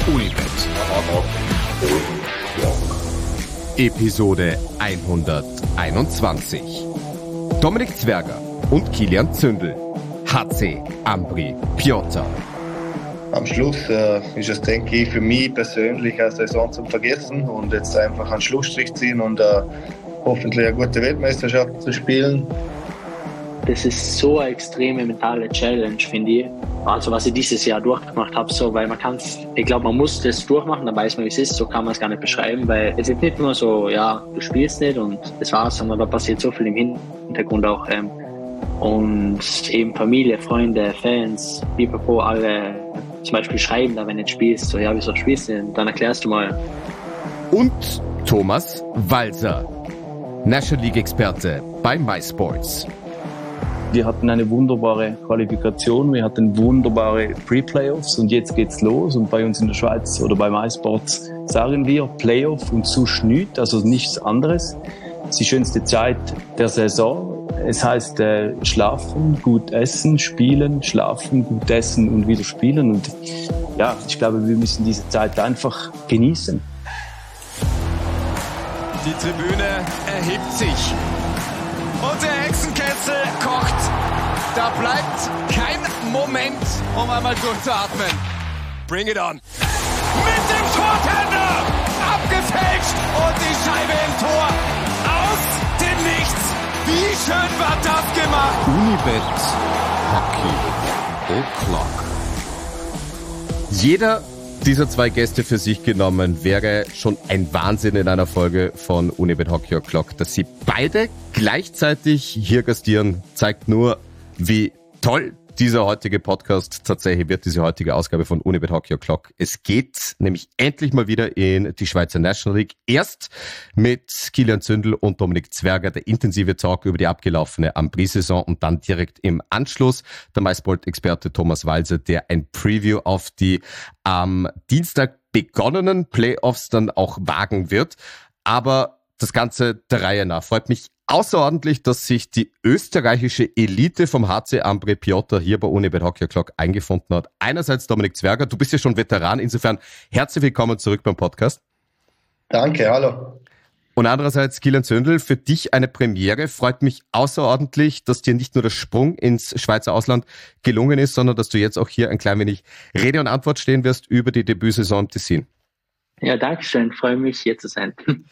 Unibet. Episode 121. Dominik Zwerger und Kilian Zündel. HC Ambri Piotta. Am Schluss ist es, denke ich, für mich persönlich eine Saison zum Vergessen und jetzt einfach einen Schlussstrich ziehen und hoffentlich eine gute Weltmeisterschaft zu spielen. Das ist so eine extreme mentale Challenge, finde ich. Also was ich dieses Jahr durchgemacht habe, so, weil ich glaube, man muss das durchmachen, dann weiß man, wie es ist, so kann man es gar nicht beschreiben, weil es ist nicht nur so, ja, du spielst nicht und das war's, sondern da passiert so viel im Hintergrund auch. Und eben Familie, Freunde, Fans, pipapo, alle zum Beispiel schreiben da, wenn du nicht spielst, so, ja, wieso spielst du denn? Dann erklärst du mal. Und Thomas Walser, National League-Experte bei MySports. Wir hatten eine wunderbare Qualifikation, wir hatten wunderbare Pre-Playoffs und jetzt geht's los. Und bei uns in der Schweiz oder bei MySports sagen wir Playoff und sonst nichts, also nichts anderes. Das ist die schönste Zeit der Saison. Es heißt schlafen, gut essen, spielen, schlafen, gut essen und wieder spielen. Und ja, ich glaube, wir müssen diese Zeit einfach genießen. Die Tribüne erhebt sich. Und der Hexenkessel kocht. Da bleibt kein Moment, um einmal durchzuatmen. Bring it on. Mit dem Tortender. Abgefälscht. Und die Scheibe im Tor. Aus dem Nichts. Wie schön war das gemacht. Unibet Hockey O'Clock. Jeder dieser zwei Gäste für sich genommen wäre schon ein Wahnsinn in einer Folge von Unibet Hockey O'Clock. Dass sie beide gleichzeitig hier gastieren, zeigt nur, wie toll dieser heutige Podcast tatsächlich wird, diese heutige Ausgabe von Unibet Hockey O'Clock. Es geht nämlich endlich mal wieder in die Schweizer National League. Erst mit Kilian Zündel und Dominik Zwerger, der intensive Talk über die abgelaufene Ambri-Saison und dann direkt im Anschluss der MySport-Experte Thomas Walser, der ein Preview auf die am Dienstag begonnenen Playoffs dann auch wagen wird. Aber das Ganze der Reihe nach. Freut mich außerordentlich, dass sich die österreichische Elite vom HC Ambri Piotta hier bei Unibet Hockey O'Clock eingefunden hat. Einerseits Dominik Zwerger, du bist ja schon Veteran, insofern herzlich willkommen zurück beim Podcast. Danke, hallo. Und andererseits Kilian Zündel, für dich eine Premiere. Freut mich außerordentlich, dass dir nicht nur der Sprung ins Schweizer Ausland gelungen ist, sondern dass du jetzt auch hier ein klein wenig Rede und Antwort stehen wirst über die Debütsaison im Tessin. Ja, danke schön, freue mich hier zu sein.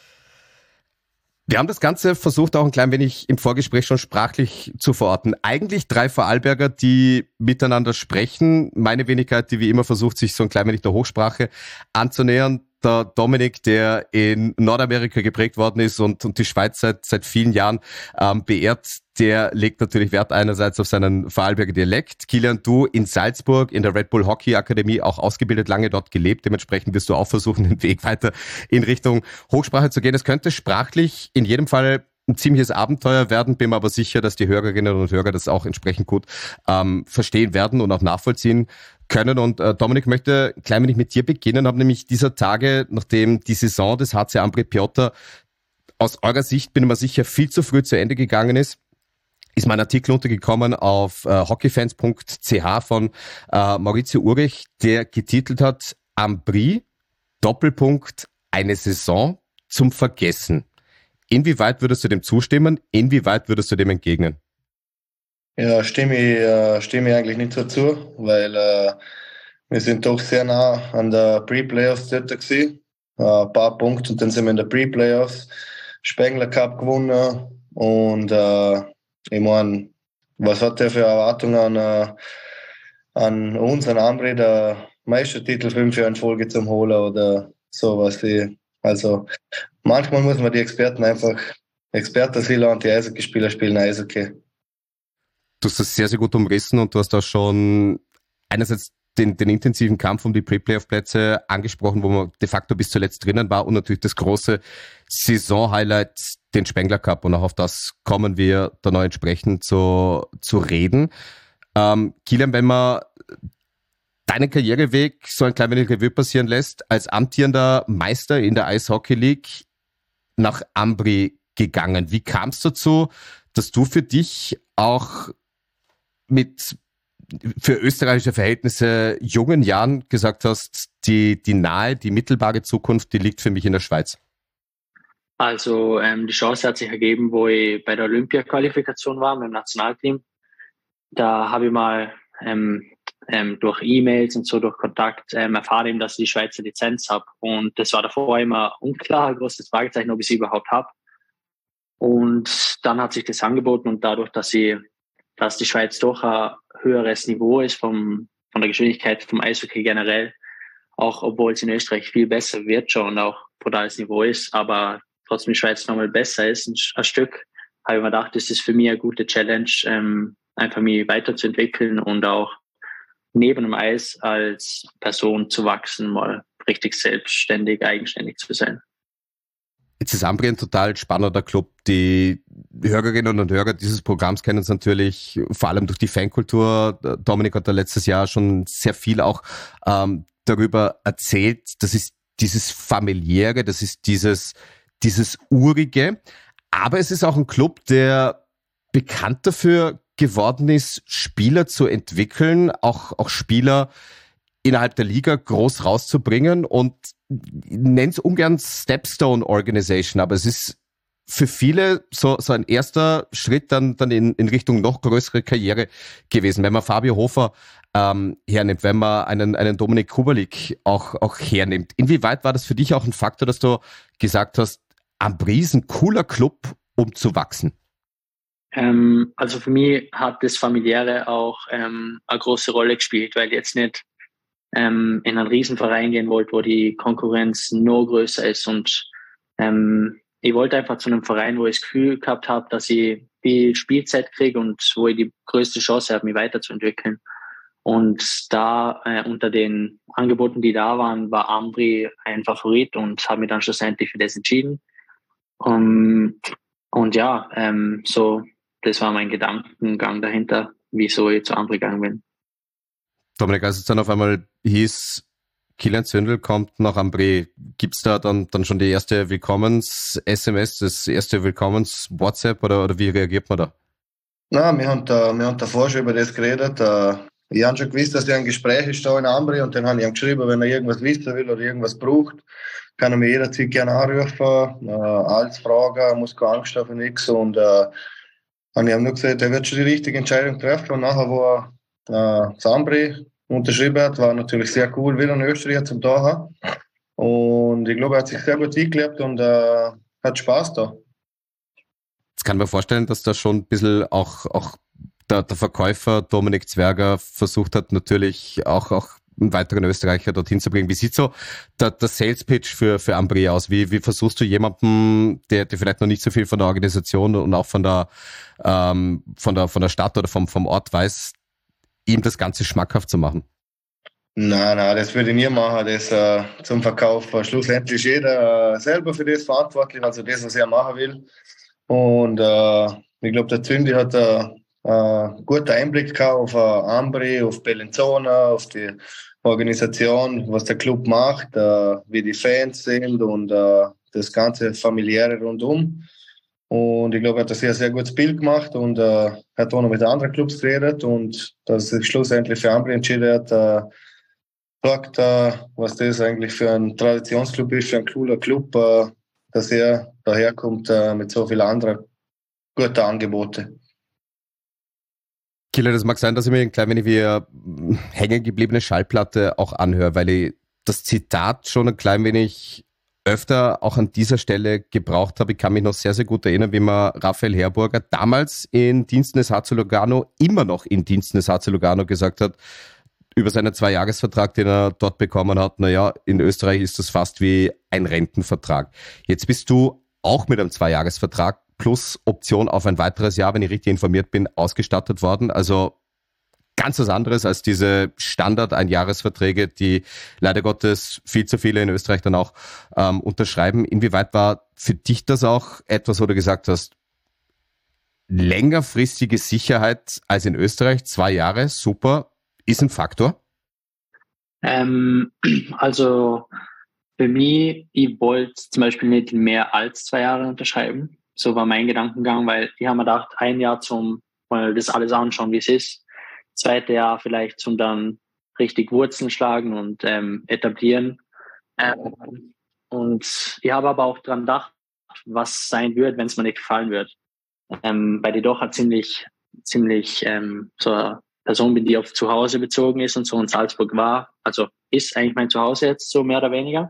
Wir haben das Ganze versucht, auch ein klein wenig im Vorgespräch schon sprachlich zu verorten. Eigentlich drei Vorarlberger, die miteinander sprechen. Meine Wenigkeit, die wie immer versucht, sich so ein klein wenig der Hochsprache anzunähern. Der Dominik, der in Nordamerika geprägt worden ist und die Schweiz seit vielen Jahren beehrt, der legt natürlich Wert einerseits auf seinen Vorarlberger Dialekt. Kilian, du in Salzburg in der Red Bull Hockey Akademie auch ausgebildet, lange dort gelebt. Dementsprechend wirst du auch versuchen, den Weg weiter in Richtung Hochsprache zu gehen. Es könnte sprachlich in jedem Fall ein ziemliches Abenteuer werden, bin mir aber sicher, dass die Hörerinnen und Hörer das auch entsprechend gut verstehen werden und auch nachvollziehen können. Und Dominik, möchte ein klein wenig mit dir beginnen, habe nämlich dieser Tage, nachdem die Saison des HC Ambri Piotta aus eurer Sicht, bin ich mir sicher, viel zu früh zu Ende gegangen ist mein Artikel untergekommen auf hockeyfans.ch von Maurizio Urich, der getitelt hat Ambri, Doppelpunkt, eine Saison zum Vergessen. Inwieweit würdest du dem zustimmen? Inwieweit würdest du dem entgegnen? Ja, stimme ich eigentlich nicht so zu, weil wir sind doch sehr nah an der Pre-Playoffs dort gewesen. Ein paar Punkte und dann sind wir in der Pre-Playoffs. Spengler Cup gewonnen und ich meine, was hat der für Erwartungen an uns, an Ambri, der Meistertitel 5 Jahre in Folge zum holen oder sowas. Also manchmal muss man die Experten einfach Experten sein und die Eishockeyspieler spielen Eishockey. Du hast das sehr, sehr gut umrissen und du hast auch schon einerseits den intensiven Kampf um die Pre-Playoff-Plätze angesprochen, wo man de facto bis zuletzt drinnen war und natürlich das große Saison-Highlight, den Spengler Cup, und auch auf das kommen wir da noch entsprechend zu reden. Kilian, wenn man deinen Karriereweg so ein klein wenig Revue passieren lässt, als amtierender Meister in der Eishockey League nach Ambri gegangen. Wie kam es dazu, dass du für dich auch mit für österreichische Verhältnisse jungen Jahren gesagt hast, die mittelbare Zukunft, die liegt für mich in der Schweiz? Also die Chance hat sich ergeben, wo ich bei der Olympia-Qualifikation war mit dem Nationalteam. Da habe ich mal durch E-Mails und so, durch Kontakt erfahren, dass ich die Schweizer Lizenz habe. Und das war davor immer unklar, ein großes Fragezeichen, ob ich sie überhaupt habe. Und dann hat sich das angeboten und dadurch, dass die Schweiz doch ein höheres Niveau ist von der Geschwindigkeit vom Eishockey generell, auch obwohl es in Österreich viel besser wird schon und auch brutales Niveau ist, aber trotzdem die Schweiz nochmal besser ist, ein Stück, habe ich mir gedacht, das ist für mich eine gute Challenge, einfach mich weiterzuentwickeln und auch neben dem Eis als Person zu wachsen, mal richtig selbstständig, eigenständig zu sein. Jetzt ist Ambri ein total spannender Club. Die Hörerinnen und Hörer dieses Programms kennen es natürlich vor allem durch die Fankultur. Dominik hat da letztes Jahr schon sehr viel auch darüber erzählt. Das ist dieses Familiäre, das ist dieses Urige. Aber es ist auch ein Club, der bekannt dafür geworden ist, Spieler zu entwickeln, auch Spieler innerhalb der Liga groß rauszubringen und nenne es ungern Stepstone Organization, aber es ist für viele so ein erster Schritt dann in Richtung noch größere Karriere gewesen. Wenn man Fabio Hofer hernimmt, wenn man einen Dominik Kubalik auch hernimmt. Inwieweit war das für dich auch ein Faktor, dass du gesagt hast, Ambri ist ein cooler Club, um zu wachsen? Also für mich hat das Familiäre auch eine große Rolle gespielt, weil ich jetzt nicht in einen Riesenverein gehen wollte, wo die Konkurrenz noch größer ist und ich wollte einfach zu einem Verein, wo ich das Gefühl gehabt habe, dass ich viel Spielzeit kriege und wo ich die größte Chance habe, mich weiterzuentwickeln. Und da unter den Angeboten, die da waren, war Ambri ein Favorit und habe mich dann schlussendlich für das entschieden. Und ja, so das war mein Gedankengang dahinter, wieso ich zu Ambri gegangen bin. Dominik, als es dann auf einmal hieß, Kilian Zündel kommt nach Ambri, gibt's da dann schon die erste Willkommens-SMS, das erste Willkommens-WhatsApp oder wie reagiert man da? Nein, wir haben davor schon über das geredet. Ich habe schon gewusst, dass er ein Gespräch ist da in Ambri und dann habe ich ihm geschrieben, wenn er irgendwas wissen will oder irgendwas braucht, kann er mich jederzeit gerne anrufen. Alles fragen, muss keine Angst haben, nichts. Und ich habe nur gesagt, er wird schon die richtige Entscheidung treffen. Und nachher, wo er Ambri unterschrieben hat, war natürlich sehr cool, wieder in Österreich zum da haben. Und ich glaube, er hat sich sehr gut eingelebt und hat Spaß da. Jetzt kann man vorstellen, dass da schon ein bisschen auch der Verkäufer Dominik Zwerger versucht hat, natürlich auch einen weiteren Österreicher dorthin zu bringen. Wie sieht so der Sales Pitch für Ambri aus? Wie versuchst du jemanden, der vielleicht noch nicht so viel von der Organisation und auch von der Stadt oder vom Ort weiß, ihm das Ganze schmackhaft zu machen? Nein, das würde ich nie machen. Das zum Verkauf. Schlussendlich ist jeder selber für das verantwortlich, also das, was er machen will. Und ich glaube, der Zündi hat einen guten Einblick gehabt auf Ambri, auf Bellinzona, auf die Organisation, was der Club macht, wie die Fans sind und das ganze Familiäre rundum. Und ich glaube, er hat ein sehr, sehr gutes Bild gemacht und hat auch noch mit anderen Clubs geredet und dass er sich schlussendlich für Ambri entschieden hat, sagt, was das eigentlich für ein Traditionsclub ist, für ein cooler Club, dass er daherkommt mit so vielen anderen guten Angeboten. Killer, das mag sein, dass ich mir ein klein wenig wie eine hängen gebliebene Schallplatte auch anhöre, weil ich das Zitat schon ein klein wenig öfter auch an dieser Stelle gebraucht habe. Ich kann mich noch sehr, sehr gut erinnern, wie man Raphael Herburger damals in Diensten des HC Lugano, immer noch in Diensten des HC Lugano gesagt hat, über seinen 2-Jahres-Vertrag, den er dort bekommen hat, naja, in Österreich ist das fast wie ein Rentenvertrag. Jetzt bist du auch mit einem 2-Jahres-Vertrag plus Option auf ein weiteres Jahr, wenn ich richtig informiert bin, ausgestattet worden. Also ganz was anderes als diese Standard-Einjahresverträge, die leider Gottes viel zu viele in Österreich dann auch unterschreiben. Inwieweit war für dich das auch etwas, wo du gesagt hast, längerfristige Sicherheit als in Österreich, 2 Jahre, super, ist ein Faktor? Also für mich, ich wollte zum Beispiel nicht mehr als 2 Jahre unterschreiben. So war mein Gedankengang, weil ich habe mir gedacht, 1 Jahr mal das alles anschauen, wie es ist. 2. Jahr vielleicht zum dann richtig Wurzeln schlagen und etablieren. Und ich habe aber auch dran gedacht, was sein wird, wenn es mir nicht gefallen wird. Weil ich doch halt ziemlich so eine Person bin, die auf zu Hause bezogen ist und so in Salzburg war. Also ist eigentlich mein Zuhause jetzt so mehr oder weniger.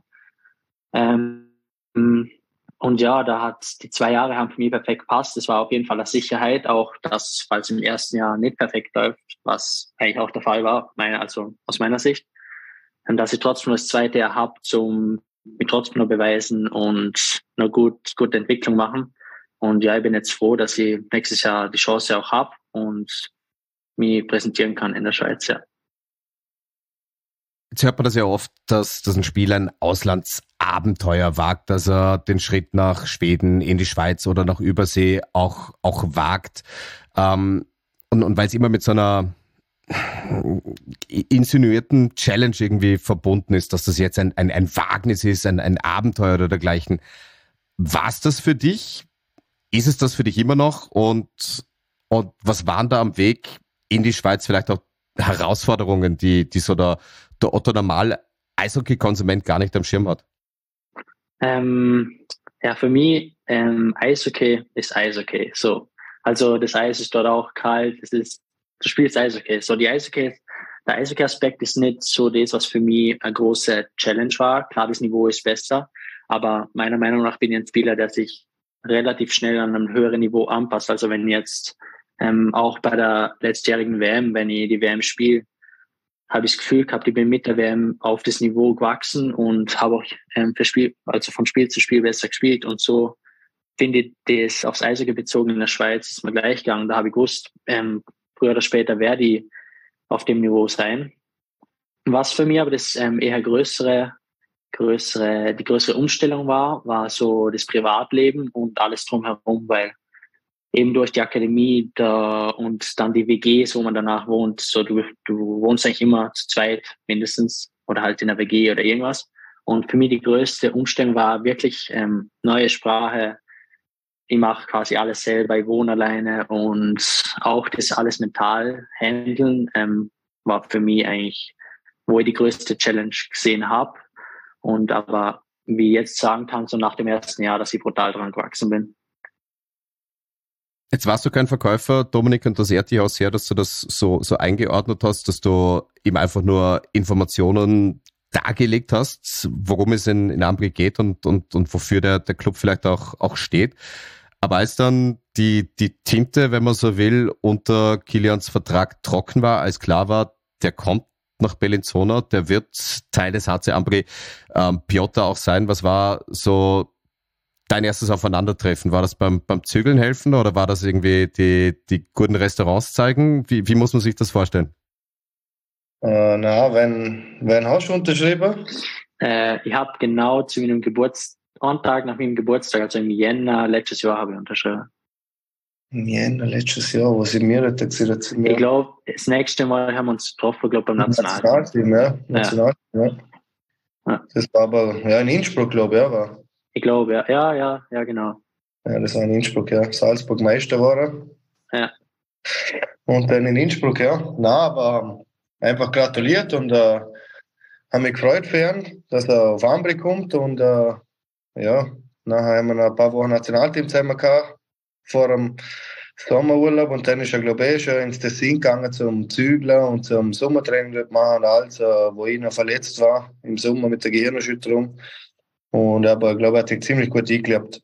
Und ja, die 2 Jahre haben für mich perfekt gepasst. Das war auf jeden Fall eine Sicherheit, auch dass, falls im ersten Jahr nicht perfekt läuft, was eigentlich auch der Fall war, also aus meiner Sicht, dass ich trotzdem das zweite Jahr habe, mich trotzdem noch beweisen und eine gute Entwicklung machen. Und ja, ich bin jetzt froh, dass ich nächstes Jahr die Chance auch habe und mich präsentieren kann in der Schweiz, ja. Jetzt hört man das ja oft, dass ein Spieler ein Auslandsabenteuer wagt, dass er den Schritt nach Schweden, in die Schweiz oder nach Übersee auch wagt. Und weil es immer mit so einer insinuierten Challenge irgendwie verbunden ist, dass das jetzt ein Wagnis ist, ein Abenteuer oder dergleichen. War es das für dich? Ist es das für dich immer noch? Und was waren da am Weg in die Schweiz vielleicht auch Herausforderungen, die so der Otto Normal Eishockey-Konsument gar nicht am Schirm hat? Ja, für mich Eishockey ist Eishockey. So, also das Eis ist dort auch kalt. Du spielst Eishockey. So der Eishockey-Aspekt ist nicht so das, was für mich eine große Challenge war. Klar, das Niveau ist besser, aber meiner Meinung nach bin ich ein Spieler, der sich relativ schnell an einem höheren Niveau anpasst. Also wenn jetzt auch bei der letztjährigen WM, wenn ich die WM spiele, habe ich das Gefühl gehabt, ich bin mit der WM auf das Niveau gewachsen und habe auch von Spiel zu Spiel besser gespielt. Und so finde ich das aufs Eishockey bezogen in der Schweiz ist mir gleich gegangen. Da habe ich gewusst, früher oder später werde ich auf dem Niveau sein. Was für mich aber das eher die größere Umstellung war so das Privatleben und alles drumherum, weil eben durch die Akademie und dann die WGs, wo man danach wohnt, so du wohnst eigentlich immer zu zweit mindestens oder halt in der WG oder irgendwas. Und für mich die größte Umstellung war wirklich neue Sprache. Ich mache quasi alles selber, ich wohne alleine und auch das alles mental handeln war für mich eigentlich, wo ich die größte Challenge gesehen habe. Und aber wie ich jetzt sagen kann, so nach dem ersten Jahr, dass ich brutal dran gewachsen bin. Jetzt warst du kein Verkäufer, Dominik, und das ehrt dich auch sehr, dass du das so eingeordnet hast, dass du ihm einfach nur Informationen dargelegt hast, worum es in Ambri geht und wofür der Club vielleicht auch steht. Aber als dann die Tinte, wenn man so will, unter Kilians Vertrag trocken war, als klar war, der kommt nach Bellinzona, der wird Teil des HC Ambri Piotta auch sein. Was war so dein erstes Aufeinandertreffen? War das beim Zügeln helfen oder war das irgendwie die guten Restaurants zeigen? Wie muss man sich das vorstellen? Wenn hast du unterschrieben? Ich habe genau zu meinem Tag nach meinem Geburtstag, also im Jänner letztes Jahr, habe ich unterschrieben. Im Jänner letztes Jahr, wo sind wir da gewesen? Ich glaube, das nächste Mal haben wir uns getroffen, beim Nationalteam. Nationalteam, ja. Das war aber in Innsbruck, glaube ich, aber. Ich glaube, ja, genau. Ja, das war in Innsbruck, ja. Salzburg Meister war er. Ja. Und dann in Innsbruck, ja. Aber einfach gratuliert und haben mich gefreut für ihn, dass er auf Ambri kommt und nachher haben wir noch ein paar Wochen Nationalteam zusammen gehabt vor dem Sommerurlaub und dann ist er, glaube ich, schon ins Tessin gegangen zum Zügeln und zum Sommertraining dort machen und alles, wo ich noch verletzt war im Sommer mit der Gehirnerschütterung. Aber ich glaube, er hat sich ziemlich gut eingelebt.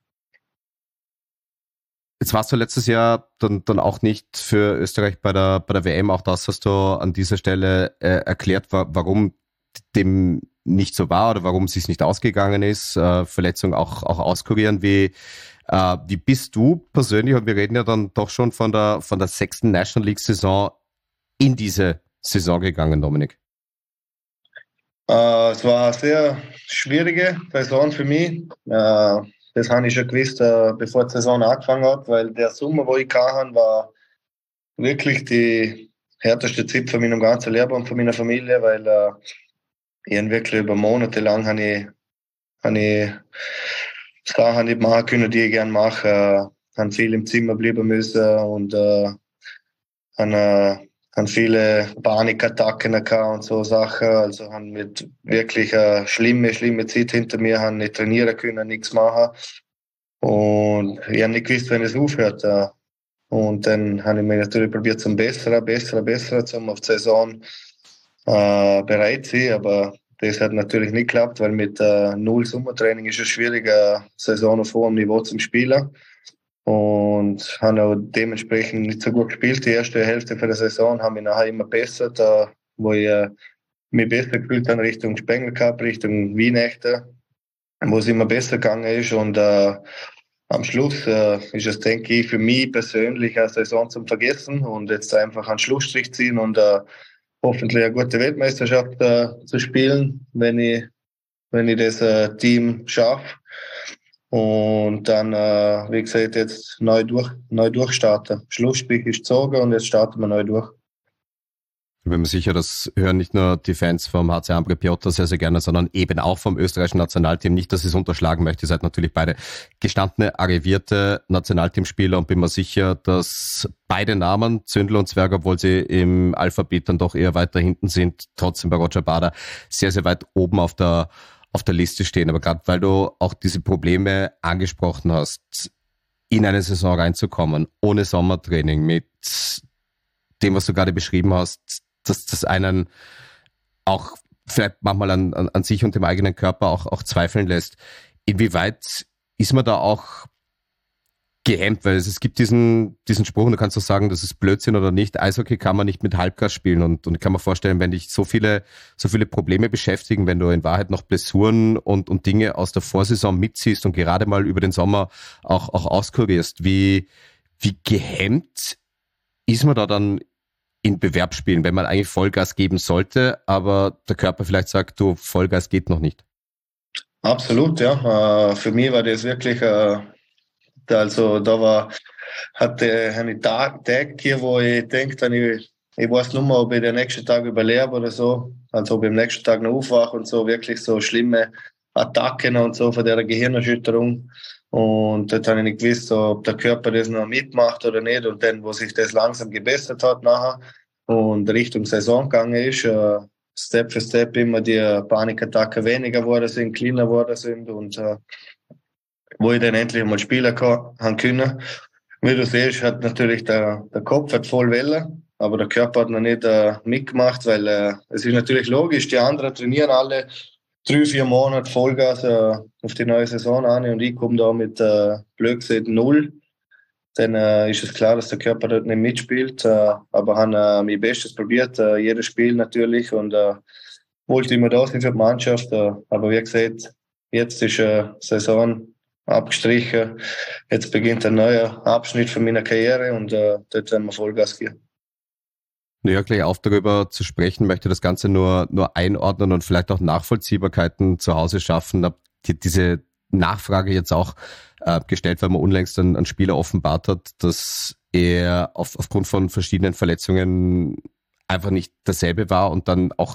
Jetzt warst du letztes Jahr dann auch nicht für Österreich bei der WM. Auch das hast du an dieser Stelle erklärt, warum dem nicht so war oder warum es sich nicht ausgegangen ist. Verletzung auch auskurieren. Wie bist du persönlich, und wir reden ja dann doch schon von der 6. National League Saison, in diese Saison gegangen, Dominik? Es war eine sehr schwierige Saison für mich. Das habe ich schon gewusst, bevor die Saison angefangen hat, weil der Sommer, wo ich hatte, war wirklich die härteste Zeit von meinem ganzen Leben und von meiner Familie, weil ich wirklich über Monate lang habe ich Sachen nicht machen können, die ich gerne mache. Habe viel im Zimmer bleiben müssen und habe viele Panikattacken gehabt und so Sachen. Also haben mit wirklich eine schlimme Zeit hinter mir, haben nicht trainieren können, nichts machen. Und ich habe nicht gewusst, wenn es aufhört. Und dann habe ich mich natürlich probiert zum Besseren, zum auf die Saison bereit zu sein. Aber das hat natürlich nicht geklappt, weil mit null Sommertraining ist es schwierig, eine Saison auf hohem Niveau zu spielen. Und habe auch dementsprechend nicht so gut gespielt. Die erste Hälfte der Saison habe ich nachher immer besser, wo ich mich besser gefühlt habe Richtung Spengler Cup, Richtung Weihnachten, wo es immer besser gegangen ist. Und am Schluss ist es, denke ich, für mich persönlich eine Saison zum Vergessen und jetzt einfach einen Schlussstrich ziehen und hoffentlich eine gute Weltmeisterschaft zu spielen, wenn ich das Team schaffe. Und dann, wie gesagt, jetzt neu durchstarten. Schlussstrich ist gezogen und jetzt starten wir neu durch. Ich bin mir sicher, das hören nicht nur die Fans vom HC Ambri Piotta sehr, sehr gerne, sondern eben auch vom österreichischen Nationalteam. Nicht, dass ich es unterschlagen möchte. Ihr seid natürlich beide gestandene, arrivierte Nationalteamspieler und bin mir sicher, dass beide Namen, Zündl und Zwerg, obwohl sie im Alphabet dann doch eher weiter hinten sind, trotzdem bei Roger Bader sehr, sehr weit oben auf der Liste stehen. Aber gerade weil du auch diese Probleme angesprochen hast, in eine Saison reinzukommen, ohne Sommertraining, mit dem, was du gerade beschrieben hast, dass das einen auch vielleicht manchmal an sich und dem eigenen Körper auch zweifeln lässt. Inwieweit ist man da auch gehemmt? Weil es gibt diesen Spruch, und du kannst doch sagen, das ist Blödsinn oder nicht. Eishockey kann man nicht mit Halbgas spielen und ich kann mir vorstellen, wenn dich so viele Probleme beschäftigen, wenn du in Wahrheit noch Blessuren und Dinge aus der Vorsaison mitziehst und gerade mal über den Sommer auch auskurierst, wie gehemmt ist man da dann in Bewerbsspielen, wenn man eigentlich Vollgas geben sollte, aber der Körper vielleicht sagt, du, Vollgas geht noch nicht? Absolut, ja. Für mich war das wirklich, also da hatte eine Tag hier, wo ich denke, ich weiß nicht mehr, ob ich den nächsten Tag überlebe oder so, also ob ich am nächsten Tag noch aufwache und so, wirklich so schlimme Attacken und so von der Gehirnerschütterung. Und dort habe ich nicht gewusst, ob der Körper das noch mitmacht oder nicht. Und dann, wo sich das langsam gebessert hat nachher und Richtung Saison gegangen ist, Step für Step immer die Panikattacken weniger geworden sind, kleiner geworden sind und wo ich dann endlich mal spielen haben können. Wie du siehst, hat natürlich der Kopf hat voll Welle, aber der Körper hat noch nicht mitgemacht, weil es ist natürlich logisch, die anderen trainieren alle 3-4 Monate Vollgas auf die neue Saison an und ich komme da mit blöd gesagt 0. Dann ist es klar, dass der Körper dort nicht mitspielt, aber habe mein Bestes probiert, jedes Spiel natürlich und wollte immer da sein für die Mannschaft, aber wie gesagt, jetzt ist Saison abgestrichen, jetzt beginnt ein neuer Abschnitt für meine Karriere und dort werden wir Vollgas geben. Ja, gleich auf darüber zu sprechen, möchte das Ganze nur einordnen und vielleicht auch Nachvollziehbarkeiten zu Hause schaffen. Hab diese Nachfrage jetzt auch gestellt, weil man unlängst einen Spieler offenbart hat, dass er aufgrund von verschiedenen Verletzungen einfach nicht dasselbe war und dann auch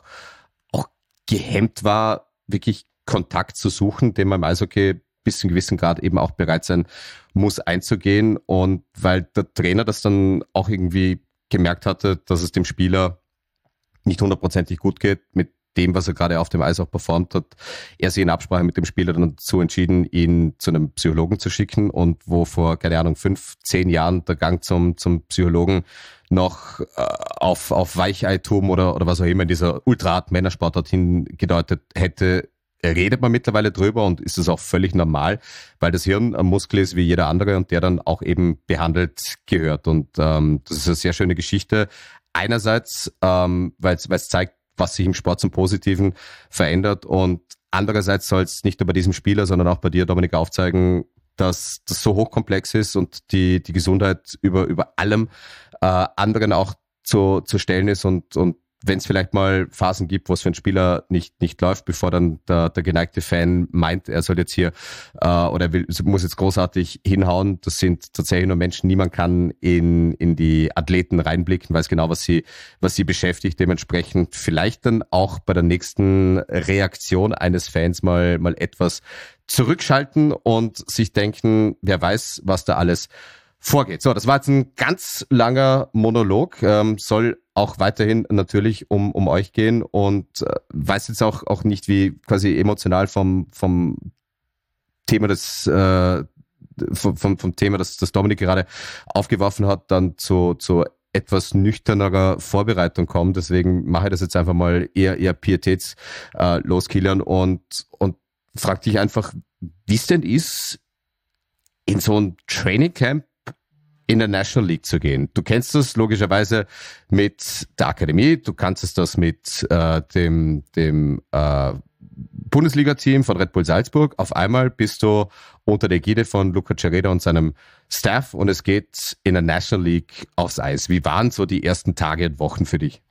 gehemmt war, wirklich Kontakt zu suchen, den man im Eishockey bis zu einem gewissen Grad eben auch bereit sein muss einzugehen. Und weil der Trainer das dann auch irgendwie gemerkt hatte, dass es dem Spieler nicht hundertprozentig gut geht mit dem, was er gerade auf dem Eis auch performt hat, er sich in Absprache mit dem Spieler dann dazu entschieden, ihn zu einem Psychologen zu schicken und wo vor, 5-10 Jahren der Gang zum Psychologen noch auf Weicheitum oder was auch immer in dieser Ultra-Männersportart hingedeutet hätte, redet man mittlerweile drüber und ist es auch völlig normal, weil das Hirn ein Muskel ist wie jeder andere und der dann auch eben behandelt gehört. Und das ist eine sehr schöne Geschichte. Einerseits, weil es zeigt, was sich im Sport zum Positiven verändert und andererseits soll es nicht nur bei diesem Spieler, sondern auch bei dir, Dominik, aufzeigen, dass das so hochkomplex ist und die Gesundheit über allem anderen auch zu stellen ist und wenn es vielleicht mal Phasen gibt, wo es für einen Spieler nicht läuft, bevor dann der geneigte Fan meint, er soll jetzt hier oder muss jetzt großartig hinhauen. Das sind tatsächlich nur Menschen. Niemand kann in die Athleten reinblicken, weiß genau, was sie beschäftigt. Dementsprechend vielleicht dann auch bei der nächsten Reaktion eines Fans mal etwas zurückschalten und sich denken, wer weiß, was da alles vorgeht. So, das war jetzt ein ganz langer Monolog, soll auch weiterhin natürlich um euch gehen und weiß jetzt auch nicht, wie quasi emotional vom Thema vom Thema, das Dominik gerade aufgeworfen hat, dann zu etwas nüchternerer Vorbereitung kommen. Deswegen mache ich das jetzt einfach mal eher pietätslos, Kilian, und frag dich einfach, wie es denn ist, in so ein Training Camp in der National League zu gehen. Du kennst das logischerweise mit der Akademie, du kannst das mit dem Bundesliga-Team von Red Bull Salzburg. Auf einmal bist du unter der Ägide von Luca Cereda und seinem Staff und es geht in der National League aufs Eis. Wie waren so die ersten Tage und Wochen für dich?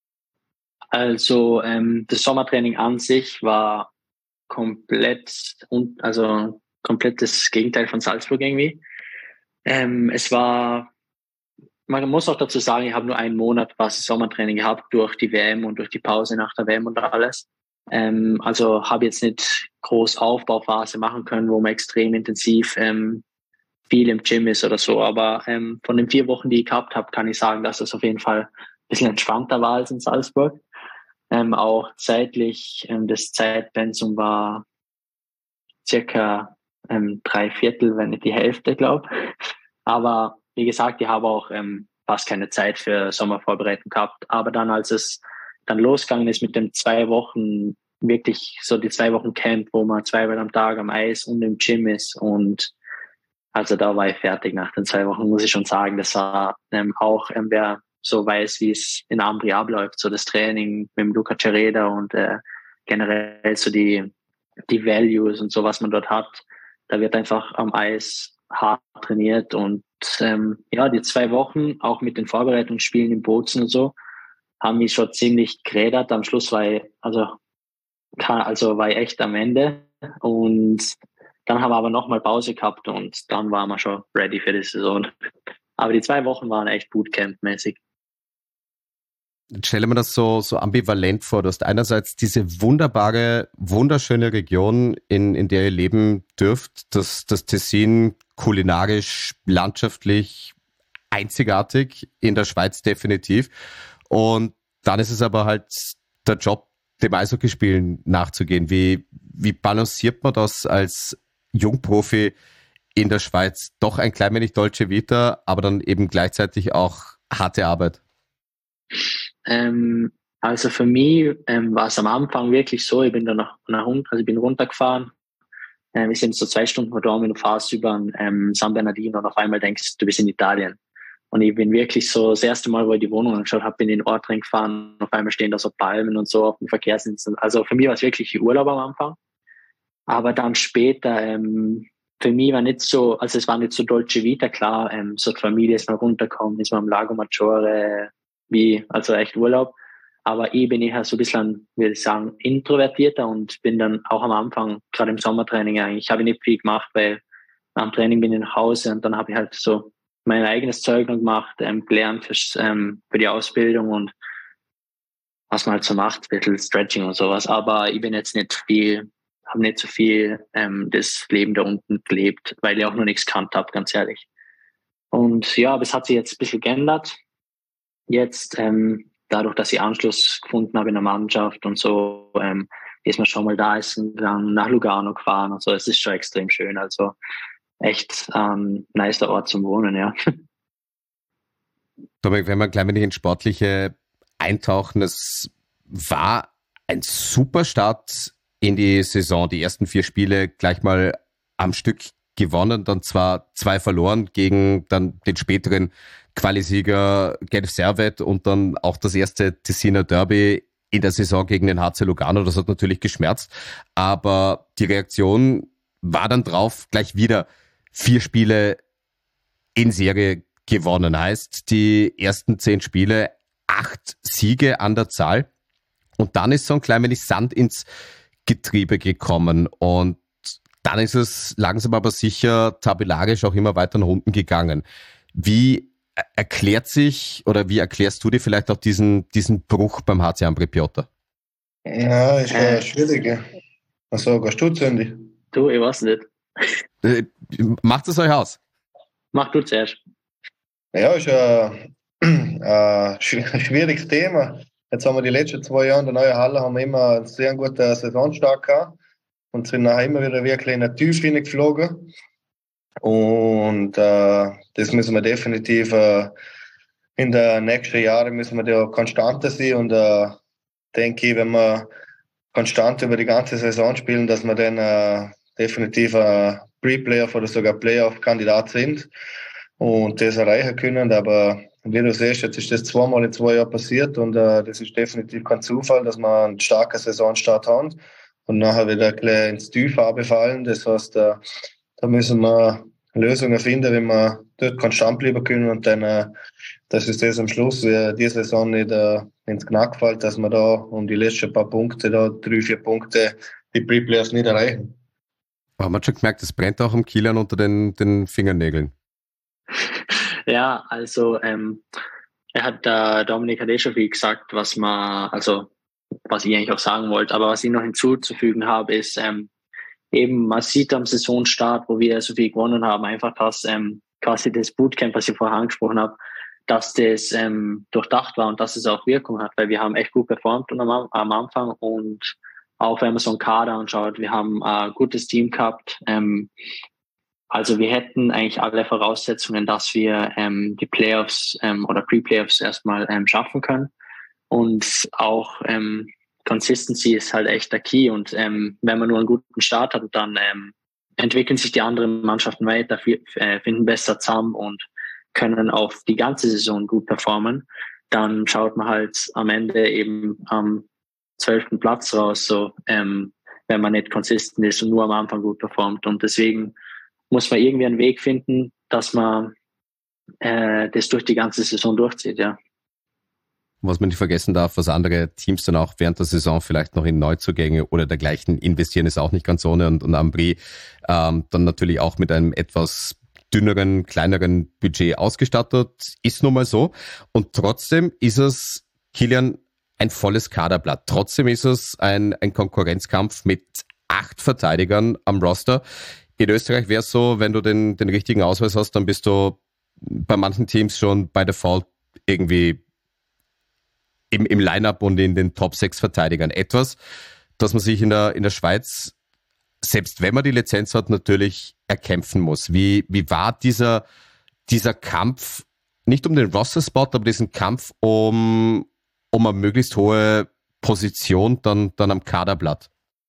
Also das Sommertraining an sich war komplett das Gegenteil von Salzburg irgendwie. Es war, man muss auch dazu sagen, ich habe nur einen Monat quasi Sommertraining gehabt durch die WM und durch die Pause nach der WM und alles. Also habe jetzt nicht groß Aufbauphase machen können, wo man extrem intensiv viel im Gym ist oder so. Aber von den 4 Wochen, die ich gehabt habe, kann ich sagen, dass es auf jeden Fall ein bisschen entspannter war als in Salzburg. Auch zeitlich, das Zeitpensum war circa 3/4, wenn nicht die Hälfte, glaube ich. Aber wie gesagt, ich habe auch fast keine Zeit für Sommervorbereitung gehabt. Aber dann, als es dann losgegangen ist mit den 2 Wochen, wirklich so die 2 Wochen Camp, wo man 2-mal am Tag am Eis und im Gym ist, und also da war ich fertig nach den 2 Wochen, muss ich schon sagen. Das war auch, wer so weiß, wie es in Ambri abläuft, so das Training mit dem Luca Cereda und generell so die Values und so, was man dort hat. Da wird einfach am Eis hart trainiert und die 2 Wochen, auch mit den Vorbereitungsspielen in Bozen und so, haben mich schon ziemlich gerädert. Am Schluss war ich echt am Ende, und dann haben wir aber nochmal Pause gehabt und dann waren wir schon ready für die Saison. Aber die 2 Wochen waren echt Bootcamp-mäßig. Jetzt stelle mir das so ambivalent vor. Du hast einerseits diese wunderschöne Region, in der ihr leben dürft, das Tessin, kulinarisch, landschaftlich einzigartig, in der Schweiz definitiv. Und dann ist es aber halt der Job, dem Eishockeyspielen nachzugehen. Wie balanciert man das als Jungprofi in der Schweiz? Doch ein klein wenig Dolce Vita, aber dann eben gleichzeitig auch harte Arbeit. Also für mich war es am Anfang wirklich so, ich bin dann ich bin runtergefahren, wir sind so 2 Stunden verdorben, du fährst über San Bernardino und auf einmal denkst du bist in Italien. Und ich bin wirklich so, das erste Mal, wo ich die Wohnung angeschaut habe, bin in den Ort reingefahren, auf einmal stehen da so Palmen und so auf dem Verkehrsinsel. Also für mich war es wirklich Urlaub am Anfang. Aber dann später, für mich war nicht so, also es war nicht so Dolce Vita, klar, so die Familie ist mal runtergekommen, ist mal am Lago Maggiore, also echt Urlaub. Aber ich bin eher so ein bisschen, würde ich sagen, introvertierter und bin dann auch am Anfang, gerade im Sommertraining eigentlich, habe ich nicht viel gemacht, weil nach dem Training bin ich nach Hause und dann habe ich halt so mein eigenes Zeug noch gemacht, gelernt für die Ausbildung und was man halt so macht, ein bisschen Stretching und sowas. Aber ich bin jetzt habe nicht so viel das Leben da unten gelebt, weil ich auch noch nichts gekannt habe, ganz ehrlich. Und ja, aber es hat sich jetzt ein bisschen geändert. Jetzt, dadurch, dass ich Anschluss gefunden habe in der Mannschaft und so, ist man schon mal da, ist dann nach Lugano gefahren und so. Es ist schon extrem schön. Also echt nicer Ort zum Wohnen, ja. Dominik, wenn wir ein klein wenig ins Sportliche eintauchen, es war ein super Start in die Saison. Die ersten 4 Spiele gleich mal am Stück gewonnen, dann zwar 2 verloren gegen dann den späteren Qualisieger Genf Servette und dann auch das erste Tessiner Derby in der Saison gegen den HC Lugano. Das hat natürlich geschmerzt, aber die Reaktion war dann drauf, gleich wieder 4 Spiele in Serie gewonnen. Heißt, die ersten 10 Spiele, 8 Siege an der Zahl. Und dann ist so ein klein wenig Sand ins Getriebe gekommen. Und dann ist es langsam aber sicher tabellarisch auch immer weiter nach unten gegangen. Wie erklärst du dir vielleicht auch diesen Bruch beim HC Ambri Piotta? Ja, ist schwierig. Also, gehst du zu Ende? Du, ich weiß nicht. Macht es euch aus? Mach du zuerst. Ja, ist Schwieriges Thema. Jetzt haben wir die letzten 2 Jahre in der neuen Halle haben wir immer einen sehr guten Saisonstart gehabt und sind nachher immer wieder wirklich in eine Tiefe hineingeflogen. Und das müssen wir definitiv in den nächsten Jahren müssen wir da konstanter sein und denke ich, wenn wir konstant über die ganze Saison spielen, dass wir dann definitiv ein Pre-Playoff oder sogar Playoff-Kandidat sind und das erreichen können. Aber wie du siehst, jetzt ist das 2-mal in 2 Jahren passiert und das ist definitiv kein Zufall, dass wir einen starken Saisonstart haben und nachher wieder ein bisschen ins Tiefe befallen. Das heißt, da müssen wir Lösungen finden, wie wir dort konstant bleiben können und dann, das ist das am Schluss, wie die Saison nicht ins Knack fällt, dass wir da um die letzten paar Punkte, da 3-4 Punkte, die Pre-Playoffs nicht erreichen. Haben wir schon gemerkt, es brennt auch am Kilian unter den Fingernägeln. Ja, also er hat Dominik hat eh schon viel gesagt, was ich eigentlich auch sagen wollte, aber was ich noch hinzuzufügen habe, ist eben, man sieht am Saisonstart, wo wir so viel gewonnen haben, einfach, dass quasi das Bootcamp, was ich vorher angesprochen habe, dass das durchdacht war und dass es auch Wirkung hat, weil wir haben echt gut performt am Anfang und auch wenn man so einen Kader anschaut, wir haben ein gutes Team gehabt. Also wir hätten eigentlich alle Voraussetzungen, dass wir die Playoffs oder Pre-Playoffs erstmal schaffen können und auch Consistency ist halt echt der Key und wenn man nur einen guten Start hat, dann entwickeln sich die anderen Mannschaften weiter, finden besser zusammen und können auf die ganze Saison gut performen. Dann schaut man halt am Ende eben am 12. Platz raus, so wenn man nicht konsistent ist und nur am Anfang gut performt. Und deswegen muss man irgendwie einen Weg finden, dass man das durch die ganze Saison durchzieht, ja. Was man nicht vergessen darf, was andere Teams dann auch während der Saison vielleicht noch in Neuzugänge oder dergleichen investieren, ist auch nicht ganz ohne. Und Ambri dann natürlich auch mit einem etwas dünneren, kleineren Budget ausgestattet, ist nun mal so. Und trotzdem ist es, Kilian, ein volles Kaderblatt. Trotzdem ist es ein Konkurrenzkampf mit 8 Verteidigern am Roster. In Österreich wäre es so, wenn du den richtigen Ausweis hast, dann bist du bei manchen Teams schon by default irgendwie im Line-Up und in den Top 6 Verteidigern. Etwas, das man sich in der Schweiz, selbst wenn man die Lizenz hat, natürlich erkämpfen muss. Wie war dieser Kampf, nicht um den Roster-Spot, aber diesen Kampf um eine möglichst hohe Position dann am Kaderblatt?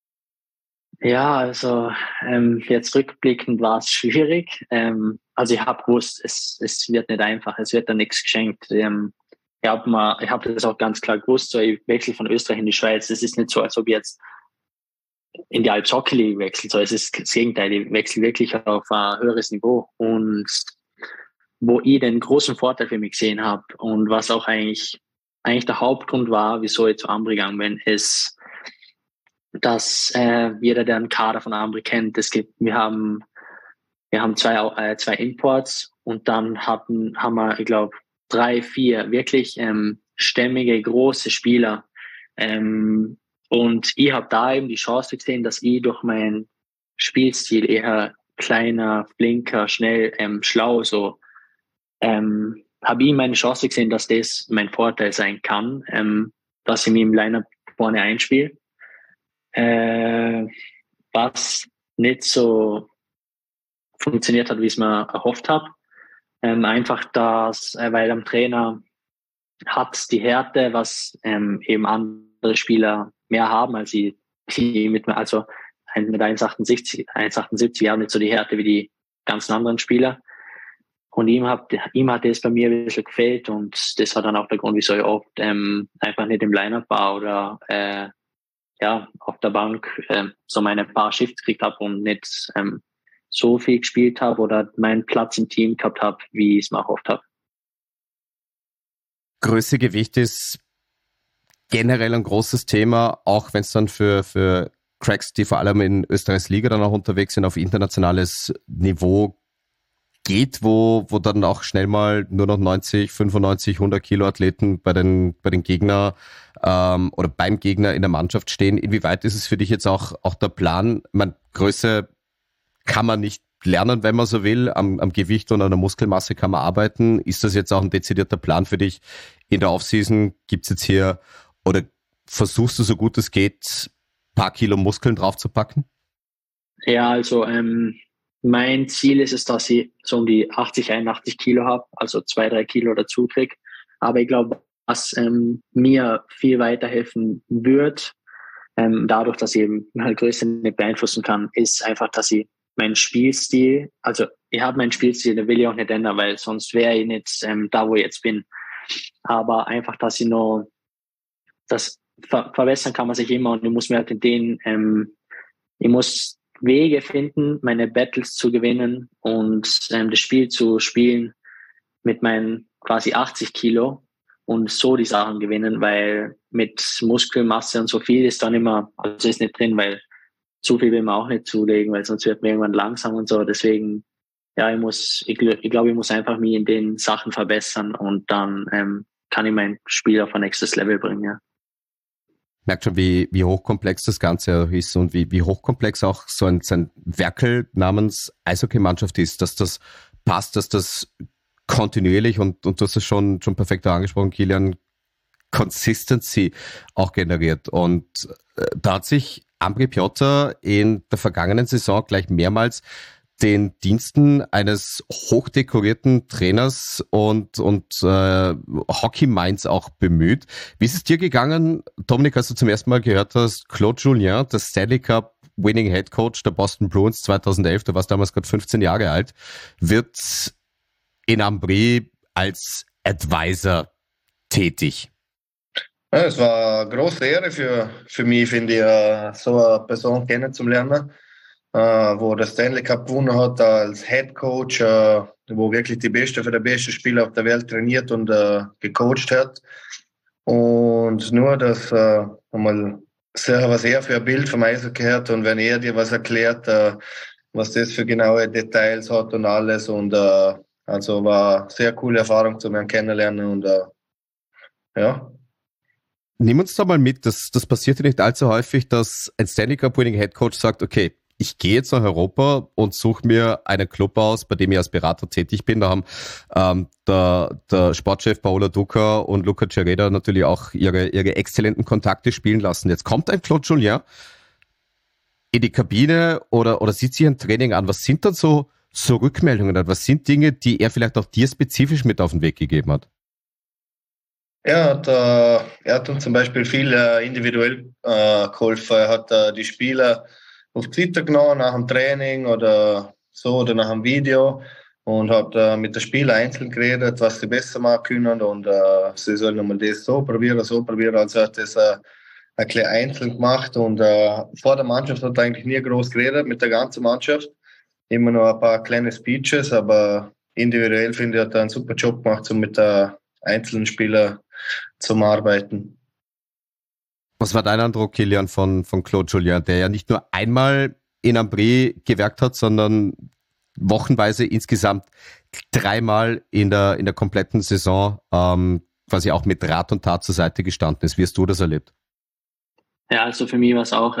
Ja, also jetzt rückblickend war es schwierig. Also ich habe gewusst, es wird nicht einfach, es wird da nichts geschenkt. Ich habe das auch ganz klar gewusst, so ich wechsle von Österreich in die Schweiz. Es ist nicht so, als ob ich jetzt in die Alps Hockey League wechsle. So, es ist das Gegenteil, ich wechsle wirklich auf ein höheres Niveau. Und wo ich den großen Vorteil für mich gesehen habe und was auch eigentlich der Hauptgrund war, wieso ich zu Ambri gegangen bin, ist, dass jeder, der einen Kader von Ambri kennt, wir haben 2 Imports und dann haben wir, ich glaube, 3, 4 wirklich stämmige, große Spieler. Und ich habe da eben die Chance gesehen, dass ich durch meinen Spielstil eher kleiner, flinker, schnell, schlau, so habe ich meine Chance gesehen, dass das mein Vorteil sein kann, dass ich mich im Lineup vorne einspiele. Was nicht so funktioniert hat, wie ich es mir erhofft habe. Einfach weil am Trainer hat die Härte, was eben andere Spieler mehr haben, als die mit 1,78 Jahren nicht so die Härte wie die ganzen anderen Spieler. Und ihm hat es bei mir ein bisschen gefehlt und das war dann auch der Grund, wieso ich oft einfach nicht im Line-Up war oder auf der Bank so meine paar Shifts gekriegt habe und nicht so viel gespielt habe oder meinen Platz im Team gehabt habe, wie ich es mir erhofft habe. Größe, Gewicht ist generell ein großes Thema, auch wenn es dann für Cracks, die vor allem in Österreichs Liga dann auch unterwegs sind, auf internationales Niveau geht, wo dann auch schnell mal nur noch 90, 95, 100 Kilo Athleten bei den Gegner oder beim Gegner in der Mannschaft stehen. Inwieweit ist es für dich jetzt auch der Plan? Größe kann man nicht lernen, wenn man so will, am Gewicht und an der Muskelmasse kann man arbeiten. Ist das jetzt auch ein dezidierter Plan für dich in der Offseason? Gibt's jetzt hier, oder versuchst du so gut es geht, paar Kilo Muskeln draufzupacken? Ja, also mein Ziel ist es, dass ich so um die 80, 81 Kilo habe, also 2-3 Kilo dazu kriege. Aber ich glaube, was mir viel weiterhelfen wird, dadurch, dass ich eben meine Größe nicht beeinflussen kann, ist einfach, dass ich meinen Spielstil, also ich habe meinen Spielstil, den will ich auch nicht ändern, weil sonst wäre ich nicht da, wo ich jetzt bin. Aber einfach, dass ich noch, das verbessern kann man sich immer, und ich muss mir halt ich muss Wege finden, meine Battles zu gewinnen und das Spiel zu spielen mit meinen quasi 80 Kilo und so die Sachen gewinnen, weil mit Muskelmasse und so viel ist dann immer, also ist nicht drin, weil zu viel will man auch nicht zulegen, weil sonst wird man irgendwann langsam und so. Deswegen, ja, ich glaube, ich muss einfach mich in den Sachen verbessern, und dann kann ich mein Spiel auf ein nächstes Level bringen, ja. Merkt schon, wie hochkomplex das Ganze ist und wie hochkomplex auch so ein Werkel namens Eishockey-Mannschaft ist, dass das passt, dass das kontinuierlich, und du hast es schon perfekt angesprochen, Kilian, Consistency auch generiert. Und da hat sich Ambry Piotta in der vergangenen Saison gleich mehrmals den Diensten eines hochdekorierten Trainers und Hockey-Minds auch bemüht. Wie ist es dir gegangen, Dominik, als du zum ersten Mal gehört hast, Claude Julien, der Stanley Cup Winning Head Coach der Boston Bruins 2011, du warst damals gerade 15 Jahre alt, wird in Ambry als Advisor tätig? Ja, es war eine große Ehre für mich, finde ich, so eine Person kennenzulernen, wo der Stanley Cup gewonnen hat als Head Coach, wo wirklich die besten Spieler auf der Welt trainiert und gecoacht hat. Und nur, dass einmal sehr, was er für ein Bild vom Eishockey hat, und wenn er dir was erklärt, was das für genaue Details hat und alles, und also war eine sehr coole Erfahrung zu mir kennenlernen, und ja. Nimm uns da mal mit, das passiert ja nicht allzu häufig, dass ein Stanley Cup Winning Head Coach sagt, okay, ich gehe jetzt nach Europa und suche mir einen Club aus, bei dem ich als Berater tätig bin. Da haben der Sportchef Paolo Duca und Luca Cereda natürlich auch ihre exzellenten Kontakte spielen lassen. Jetzt kommt ein Claude Julien in die Kabine oder sieht sich ein Training an. Was sind dann so Rückmeldungen? Was sind Dinge, die er vielleicht auch dir spezifisch mit auf den Weg gegeben hat? Er hat uns zum Beispiel viel individuell geholfen. Er hat die Spieler auf Twitter genommen nach dem Training oder so oder nach dem Video und hat mit den Spielern einzeln geredet, was sie besser machen können, und sie sollen nochmal das so probieren. Also hat das ein bisschen einzeln gemacht, und vor der Mannschaft hat er eigentlich nie groß geredet mit der ganzen Mannschaft. Immer nur ein paar kleine Speeches, aber individuell finde ich, hat er einen super Job gemacht, um mit der einzelnen Spieler zum Arbeiten. Was war dein Eindruck, Kilian, von Claude Julien, der ja nicht nur einmal in Ambry gewerkt hat, sondern wochenweise insgesamt 3-mal in der kompletten Saison quasi auch mit Rat und Tat zur Seite gestanden ist? Wie hast du das erlebt? Ja, also für mich war es auch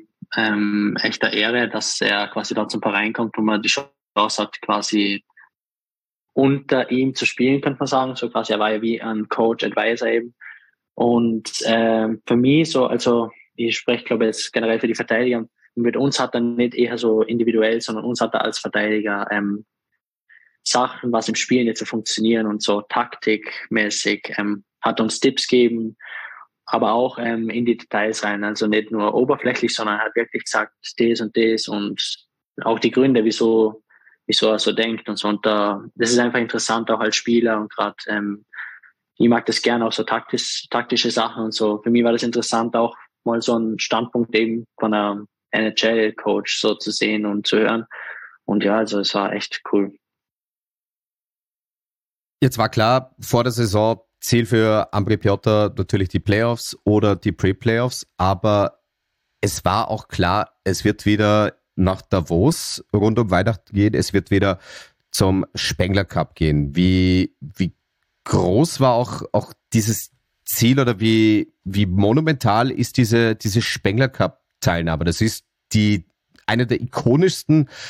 echt eine Ehre, dass er quasi da zum Verein kommt, wo man die Chance hat, quasi unter ihm zu spielen, könnte man sagen. So quasi, er war ja wie ein Coach-Advisor eben. Und für mich so, also ich spreche, glaube ich, jetzt generell für die Verteidiger, mit uns hat er nicht eher so individuell, sondern uns hat er als Verteidiger Sachen, was im Spiel nicht so funktionieren und so taktikmäßig, hat uns Tipps gegeben, aber auch in die Details rein. Also nicht nur oberflächlich, sondern hat wirklich gesagt, das und auch die Gründe, wieso er so denkt und so. Und das ist einfach interessant, auch als Spieler, und gerade ich mag das gerne, auch so taktische Sachen und so. Für mich war das interessant, auch mal so einen Standpunkt eben von einem NHL-Coach so zu sehen und zu hören. Und ja, also es war echt cool. Jetzt war klar, vor der Saison Ziel für Ambry Piotta natürlich die Playoffs oder die Pre-Playoffs, aber es war auch klar, es wird wieder nach Davos rund um Weihnachten gehen, es wird wieder zum Spengler Cup gehen. Wie groß war auch dieses Ziel, oder wie monumental ist diese Spengler Cup Teilnahme? Das ist eine der ikonischsten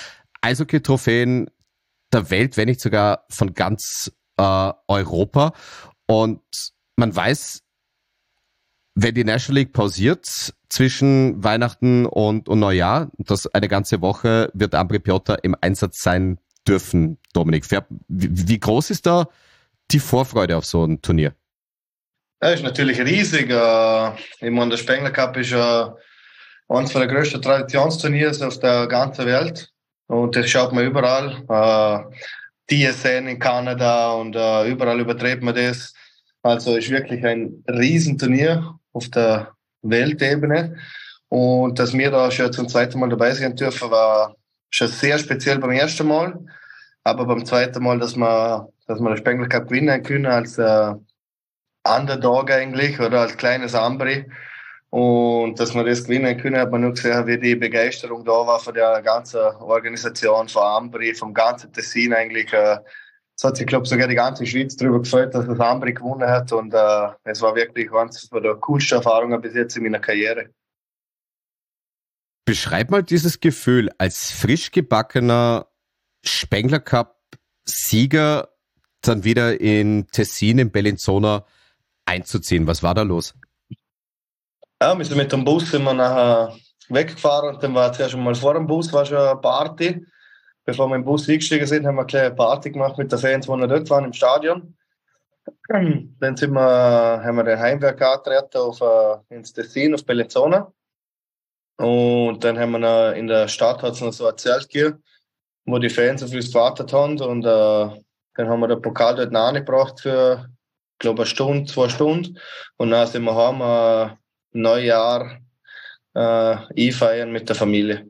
Eishockey-Trophäen der Welt, wenn nicht sogar von ganz Europa. Und man weiß, wenn die National League pausiert zwischen Weihnachten und Neujahr, das eine ganze Woche, wird Ambri Piotta im Einsatz sein dürfen, Dominik. Wie groß ist da die Vorfreude auf so ein Turnier? Ja, ist natürlich riesig. Ich meine, der Spengler Cup ist eines der größten Traditionsturniere auf der ganzen Welt. Und das schaut man überall. TSN in Kanada und überall überträgt man das. Also ist wirklich ein Riesenturnier auf der Weltebene. Und dass wir da schon zum zweiten Mal dabei sein dürfen, war schon sehr speziell beim ersten Mal. Aber beim zweiten Mal, dass wir den Spengler Cup gewinnen können als Underdog eigentlich oder als kleines Ambri. Und dass wir das gewinnen können, hat man nur gesehen, wie die Begeisterung da war von der ganzen Organisation, von Ambri, vom ganzen Tessin eigentlich. Es hat sich, glaube ich, sogar die ganze Schweiz darüber gefreut, dass das Ambri gewonnen hat. Und es war wirklich eines der coolsten Erfahrungen bis jetzt in meiner Karriere. Beschreib mal dieses Gefühl, als frisch gebackener Spengler Cup-Sieger dann wieder in Tessin, in Bellinzona einzuziehen. Was war da los? Ja, wir sind mit dem Bus nachher weggefahren und dann war zuerst mal vor dem Bus war schon eine Party. Bevor wir im Bus eingestiegen sind, haben wir eine kleine Party gemacht mit den Fans, die noch dort waren im Stadion. Dann haben wir den Heimweg angetreten ins Tessin, auf Bellinzona. Und dann haben wir noch, in der Stadt hat es noch so ein Zelt gegeben, wo die Fans auf uns gewartet haben. Und dann haben wir den Pokal dort nachgebracht für, ich glaube, 1 Stunde, 2 Stunden. Und dann sind wir heim, Neujahr einfeiern mit der Familie.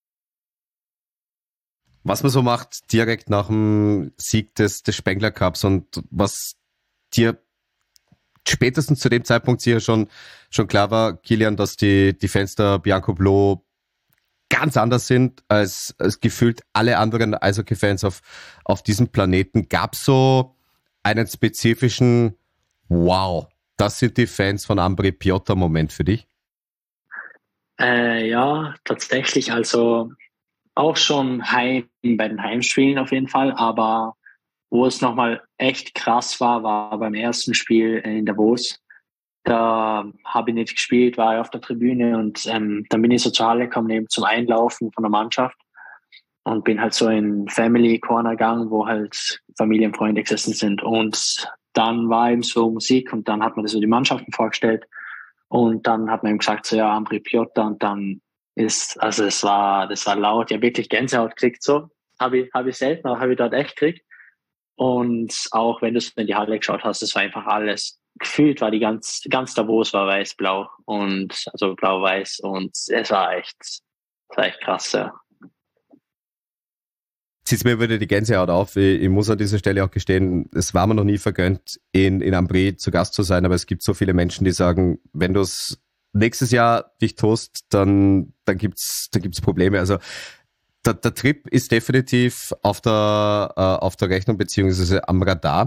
Was man so macht direkt nach dem Sieg des Spengler Cups und was dir spätestens zu dem Zeitpunkt sicher schon klar war, Kilian, dass die Fans der Bianco Blu ganz anders sind als gefühlt alle anderen Eishockey-Fans auf diesem Planeten. Gab es so einen spezifischen Wow, das sind die Fans von Ambri Piotta Moment für dich? Ja, tatsächlich. Also auch schon bei den Heimspielen auf jeden Fall. Aber wo es nochmal echt krass war beim ersten Spiel in Davos. Da habe ich nicht gespielt, war ich auf der Tribüne und dann bin ich so zur Halle gekommen, eben zum Einlaufen von der Mannschaft und bin halt so in Family Corner gegangen, wo halt Familienfreunde gesessen sind. Und dann war eben so Musik und dann hat man das so die Mannschaften vorgestellt und dann hat man ihm gesagt, so ja, Ambri Piotta und dann das war laut, ja wirklich Gänsehaut gekriegt so. Habe ich selten, aber habe ich dort echt gekriegt. Und auch wenn du es in die Halle geschaut hast, das war einfach alles. Gefühlt war die ganz Davos war weiß-blau und also blau-weiß und es war echt krass, ja. Zieht mir wieder die Gänsehaut auf. Ich muss an dieser Stelle auch gestehen, es war mir noch nie vergönnt, in Ambri zu Gast zu sein, aber es gibt so viele Menschen, die sagen, wenn du es nächstes Jahr dich tust, dann gibt's Probleme. Also der Trip ist definitiv auf der Rechnung beziehungsweise am Radar.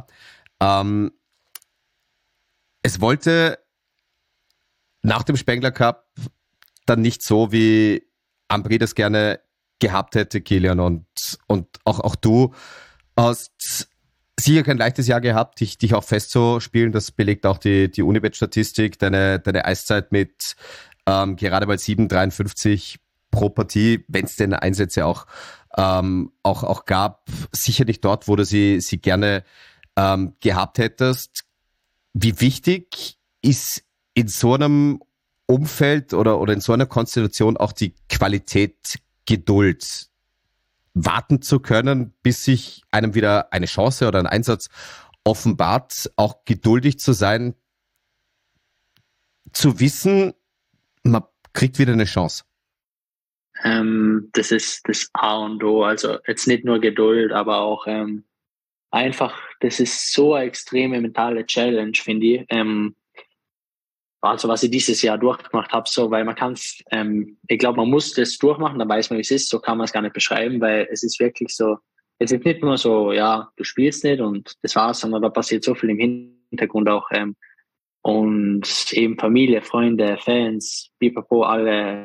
Es wollte nach dem Spengler Cup dann nicht so, wie Ambri das gerne gehabt hätte, Kilian, und auch du hast sicher kein leichtes Jahr gehabt, dich auch festzuspielen. Das belegt auch die Unibet-Statistik, deine Eiszeit mit gerade mal 7,53 pro Partie, wenn es denn Einsätze auch gab, sicher nicht dort, wo du sie gerne gehabt hättest. Wie wichtig ist in so einem Umfeld oder in so einer Konstellation auch die Qualität Geduld? Warten zu können, bis sich einem wieder eine Chance oder ein Einsatz offenbart, auch geduldig zu sein, zu wissen, man kriegt wieder eine Chance. Das ist das A und O, also jetzt nicht nur Geduld, aber auch einfach, das ist so eine extreme mentale Challenge, finde ich. Also was ich dieses Jahr durchgemacht habe, so, weil man kann es, ich glaube, man muss das durchmachen, dann weiß man, wie es ist, so kann man es gar nicht beschreiben, weil es ist wirklich so, es ist nicht nur so, ja, du spielst nicht und das war's, sondern da passiert so viel im Hintergrund auch, und eben Familie, Freunde, Fans, pipapo, alle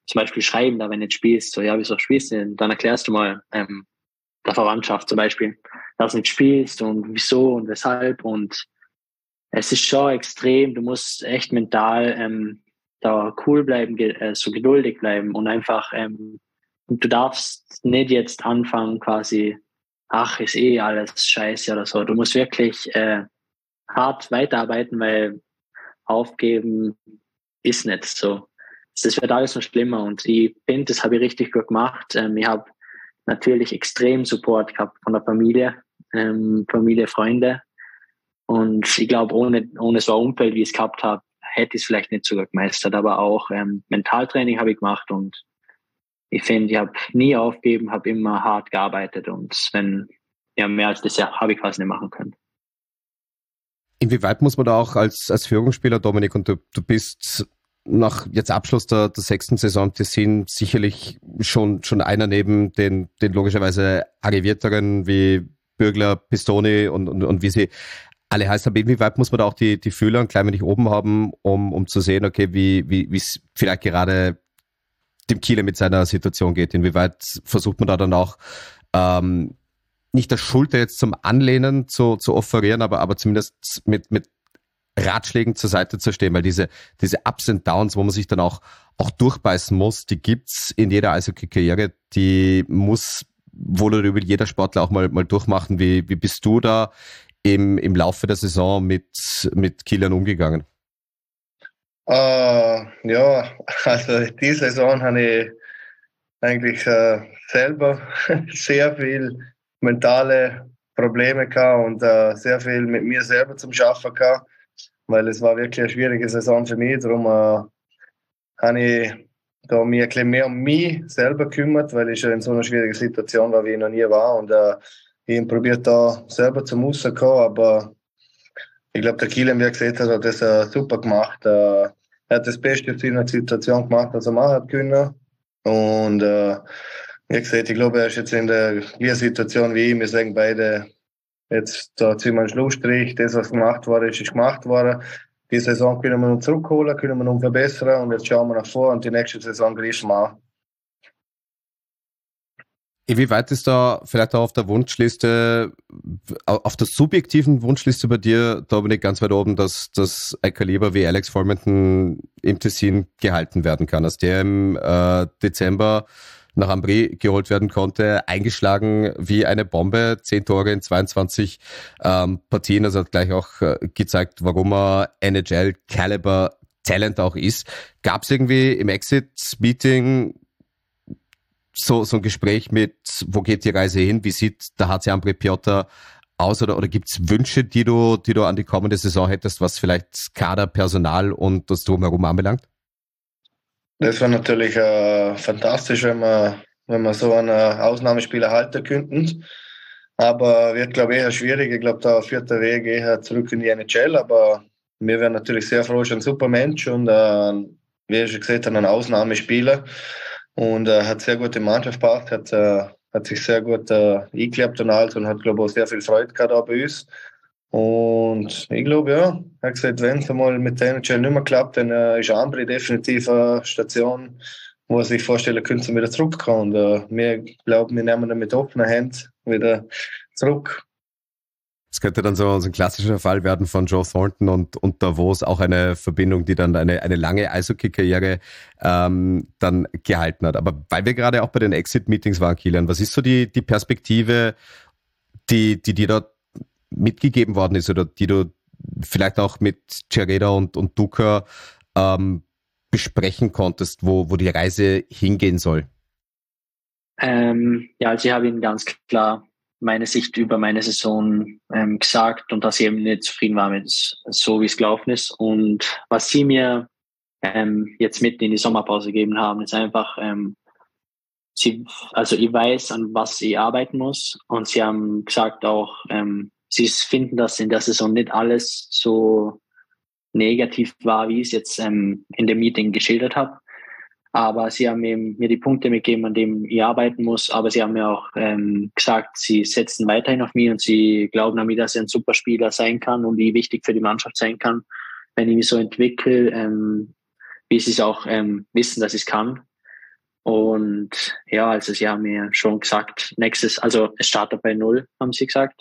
zum Beispiel schreiben, da wenn du nicht spielst, so, ja, wieso spielst du denn? Dann erklärst du mal der Verwandtschaft zum Beispiel, dass du nicht spielst und wieso und weshalb. Und es ist schon extrem, du musst echt mental da cool bleiben, so geduldig bleiben und einfach, und du darfst nicht jetzt anfangen quasi, ach, ist eh alles scheiße oder so. Du musst wirklich hart weiterarbeiten, weil aufgeben ist nicht so. Das wird alles noch schlimmer und ich finde, das habe ich richtig gut gemacht. Ich habe natürlich extrem Support gehabt von der Familie, Freunde. Und ich glaube, ohne so ein Umfeld, wie ich es gehabt habe, hätte ich es vielleicht nicht so gut gemeistert. Aber auch Mentaltraining habe ich gemacht und ich finde, ich habe nie aufgegeben, habe immer hart gearbeitet und wenn mehr als das habe ich quasi nicht machen können. Inwieweit muss man da auch als Führungsspieler, Dominik, und du bist nach jetzt Abschluss der 6. Saison Tessin sicherlich schon einer neben den logischerweise arrivierteren wie Bürgler, Pistoni und wie sie alle heißen. Aber inwieweit muss man da auch die Fühler ein klein wenig oben haben, um zu sehen, okay, wie es vielleicht gerade dem Kieler mit seiner Situation geht? Inwieweit versucht man da dann auch nicht das Schulter jetzt zum Anlehnen zu offerieren, aber zumindest mit Ratschlägen zur Seite zu stehen, weil diese Ups and Downs, wo man sich dann auch durchbeißen muss, die gibt's in jeder Eishockey-Karriere, die muss wohl oder übel jeder Sportler auch mal durchmachen. Wie bist du da im Laufe der Saison mit Kilian umgegangen? Ja, also die Saison habe ich eigentlich selber sehr viel mentale Probleme gehabt und sehr viel mit mir selber zum Schaffen gehabt, weil es war wirklich eine schwierige Saison für mich. Darum habe ich da mich ein bisschen mehr um mich selber gekümmert, weil ich schon in so einer schwierigen Situation war, wie ich noch nie war. Und ich habe probiert, da selber zum rauszukommen, aber ich glaube, der Kilian, wie er gesagt hat das super gemacht. Er hat das Beste in seiner Situation gemacht, was er machen hat können. Und wie gesagt, ich glaube, er ist jetzt in der gleichen Situation wie ich. Wir sagen beide, jetzt da ziehen wir einen Schlussstrich. Das, was gemacht worden ist gemacht worden. Die Saison können wir noch zurückholen, können wir noch verbessern und jetzt schauen wir nach vor und die nächste Saison greifen wir an. Inwieweit ist da vielleicht auch auf der Wunschliste, auf der subjektiven Wunschliste bei dir, Dominik, ganz weit oben, dass ein Kaliber wie Alex Formenton im Tessin gehalten werden kann, dass der im Dezember nach Ambry geholt werden konnte, eingeschlagen wie eine Bombe, 10 Tore in 22 Partien, also hat gleich auch gezeigt, warum er NHL-Caliber-Talent auch ist. Gab es irgendwie im Exit-Meeting so ein Gespräch mit, wo geht die Reise hin, wie sieht der HC Ambry Piotta aus oder gibt's Wünsche, die du an die kommende Saison hättest, was vielleicht Kader, Personal und das Drumherum anbelangt? Das wäre natürlich fantastisch, wenn wir so einen Ausnahmespieler halten könnten. Aber wird, glaube ich, eher schwierig. Ich glaube, da führt der Weg eher zurück in die NHL. Aber wir wären natürlich sehr froh, schon ein super Mensch und wie ich schon gesagt habe, ein Ausnahmespieler. Und hat sehr gute Mannschaft gebracht, hat sich sehr gut eingeklebt und alles und hat, glaube ich, auch sehr viel Freude gehabt auch bei uns. Und ich glaube, ja, er hat gesagt, wenn es einmal mit der NHL nicht mehr klappt, dann ist Ambry definitiv eine Station, wo er sich vorstellen könnte, wieder zurückzukommen. Und wir glauben, wir nehmen ihn mit offenen Händen wieder zurück. Es könnte dann so ein klassischer Fall werden von Joe Thornton und Davos, auch eine Verbindung, die dann eine lange Eishockey-Karriere dann gehalten hat. Aber weil wir gerade auch bei den Exit-Meetings waren, Kilian, was ist so die Perspektive, die dir dort mitgegeben worden ist oder die du vielleicht auch mit Cereda und Duka besprechen konntest, wo die Reise hingehen soll? Also ich habe Ihnen ganz klar meine Sicht über meine Saison gesagt und dass ich eben nicht zufrieden war mit so, wie es gelaufen ist. Und was Sie mir jetzt mitten in die Sommerpause gegeben haben, ist einfach, ich weiß, an was ich arbeiten muss. Und Sie haben gesagt auch, Sie finden, dass in der Saison nicht alles so negativ war, wie ich es jetzt in dem Meeting geschildert habe. Aber Sie haben mir die Punkte mitgegeben, an denen ich arbeiten muss. Aber Sie haben mir auch gesagt, Sie setzen weiterhin auf mich und Sie glauben an mich, dass ich ein super Spieler sein kann und wie wichtig für die Mannschaft sein kann, wenn ich mich so entwickle, wie Sie es auch wissen, dass ich es kann. Und ja, also sie haben mir schon gesagt, es startet bei 0, haben sie gesagt.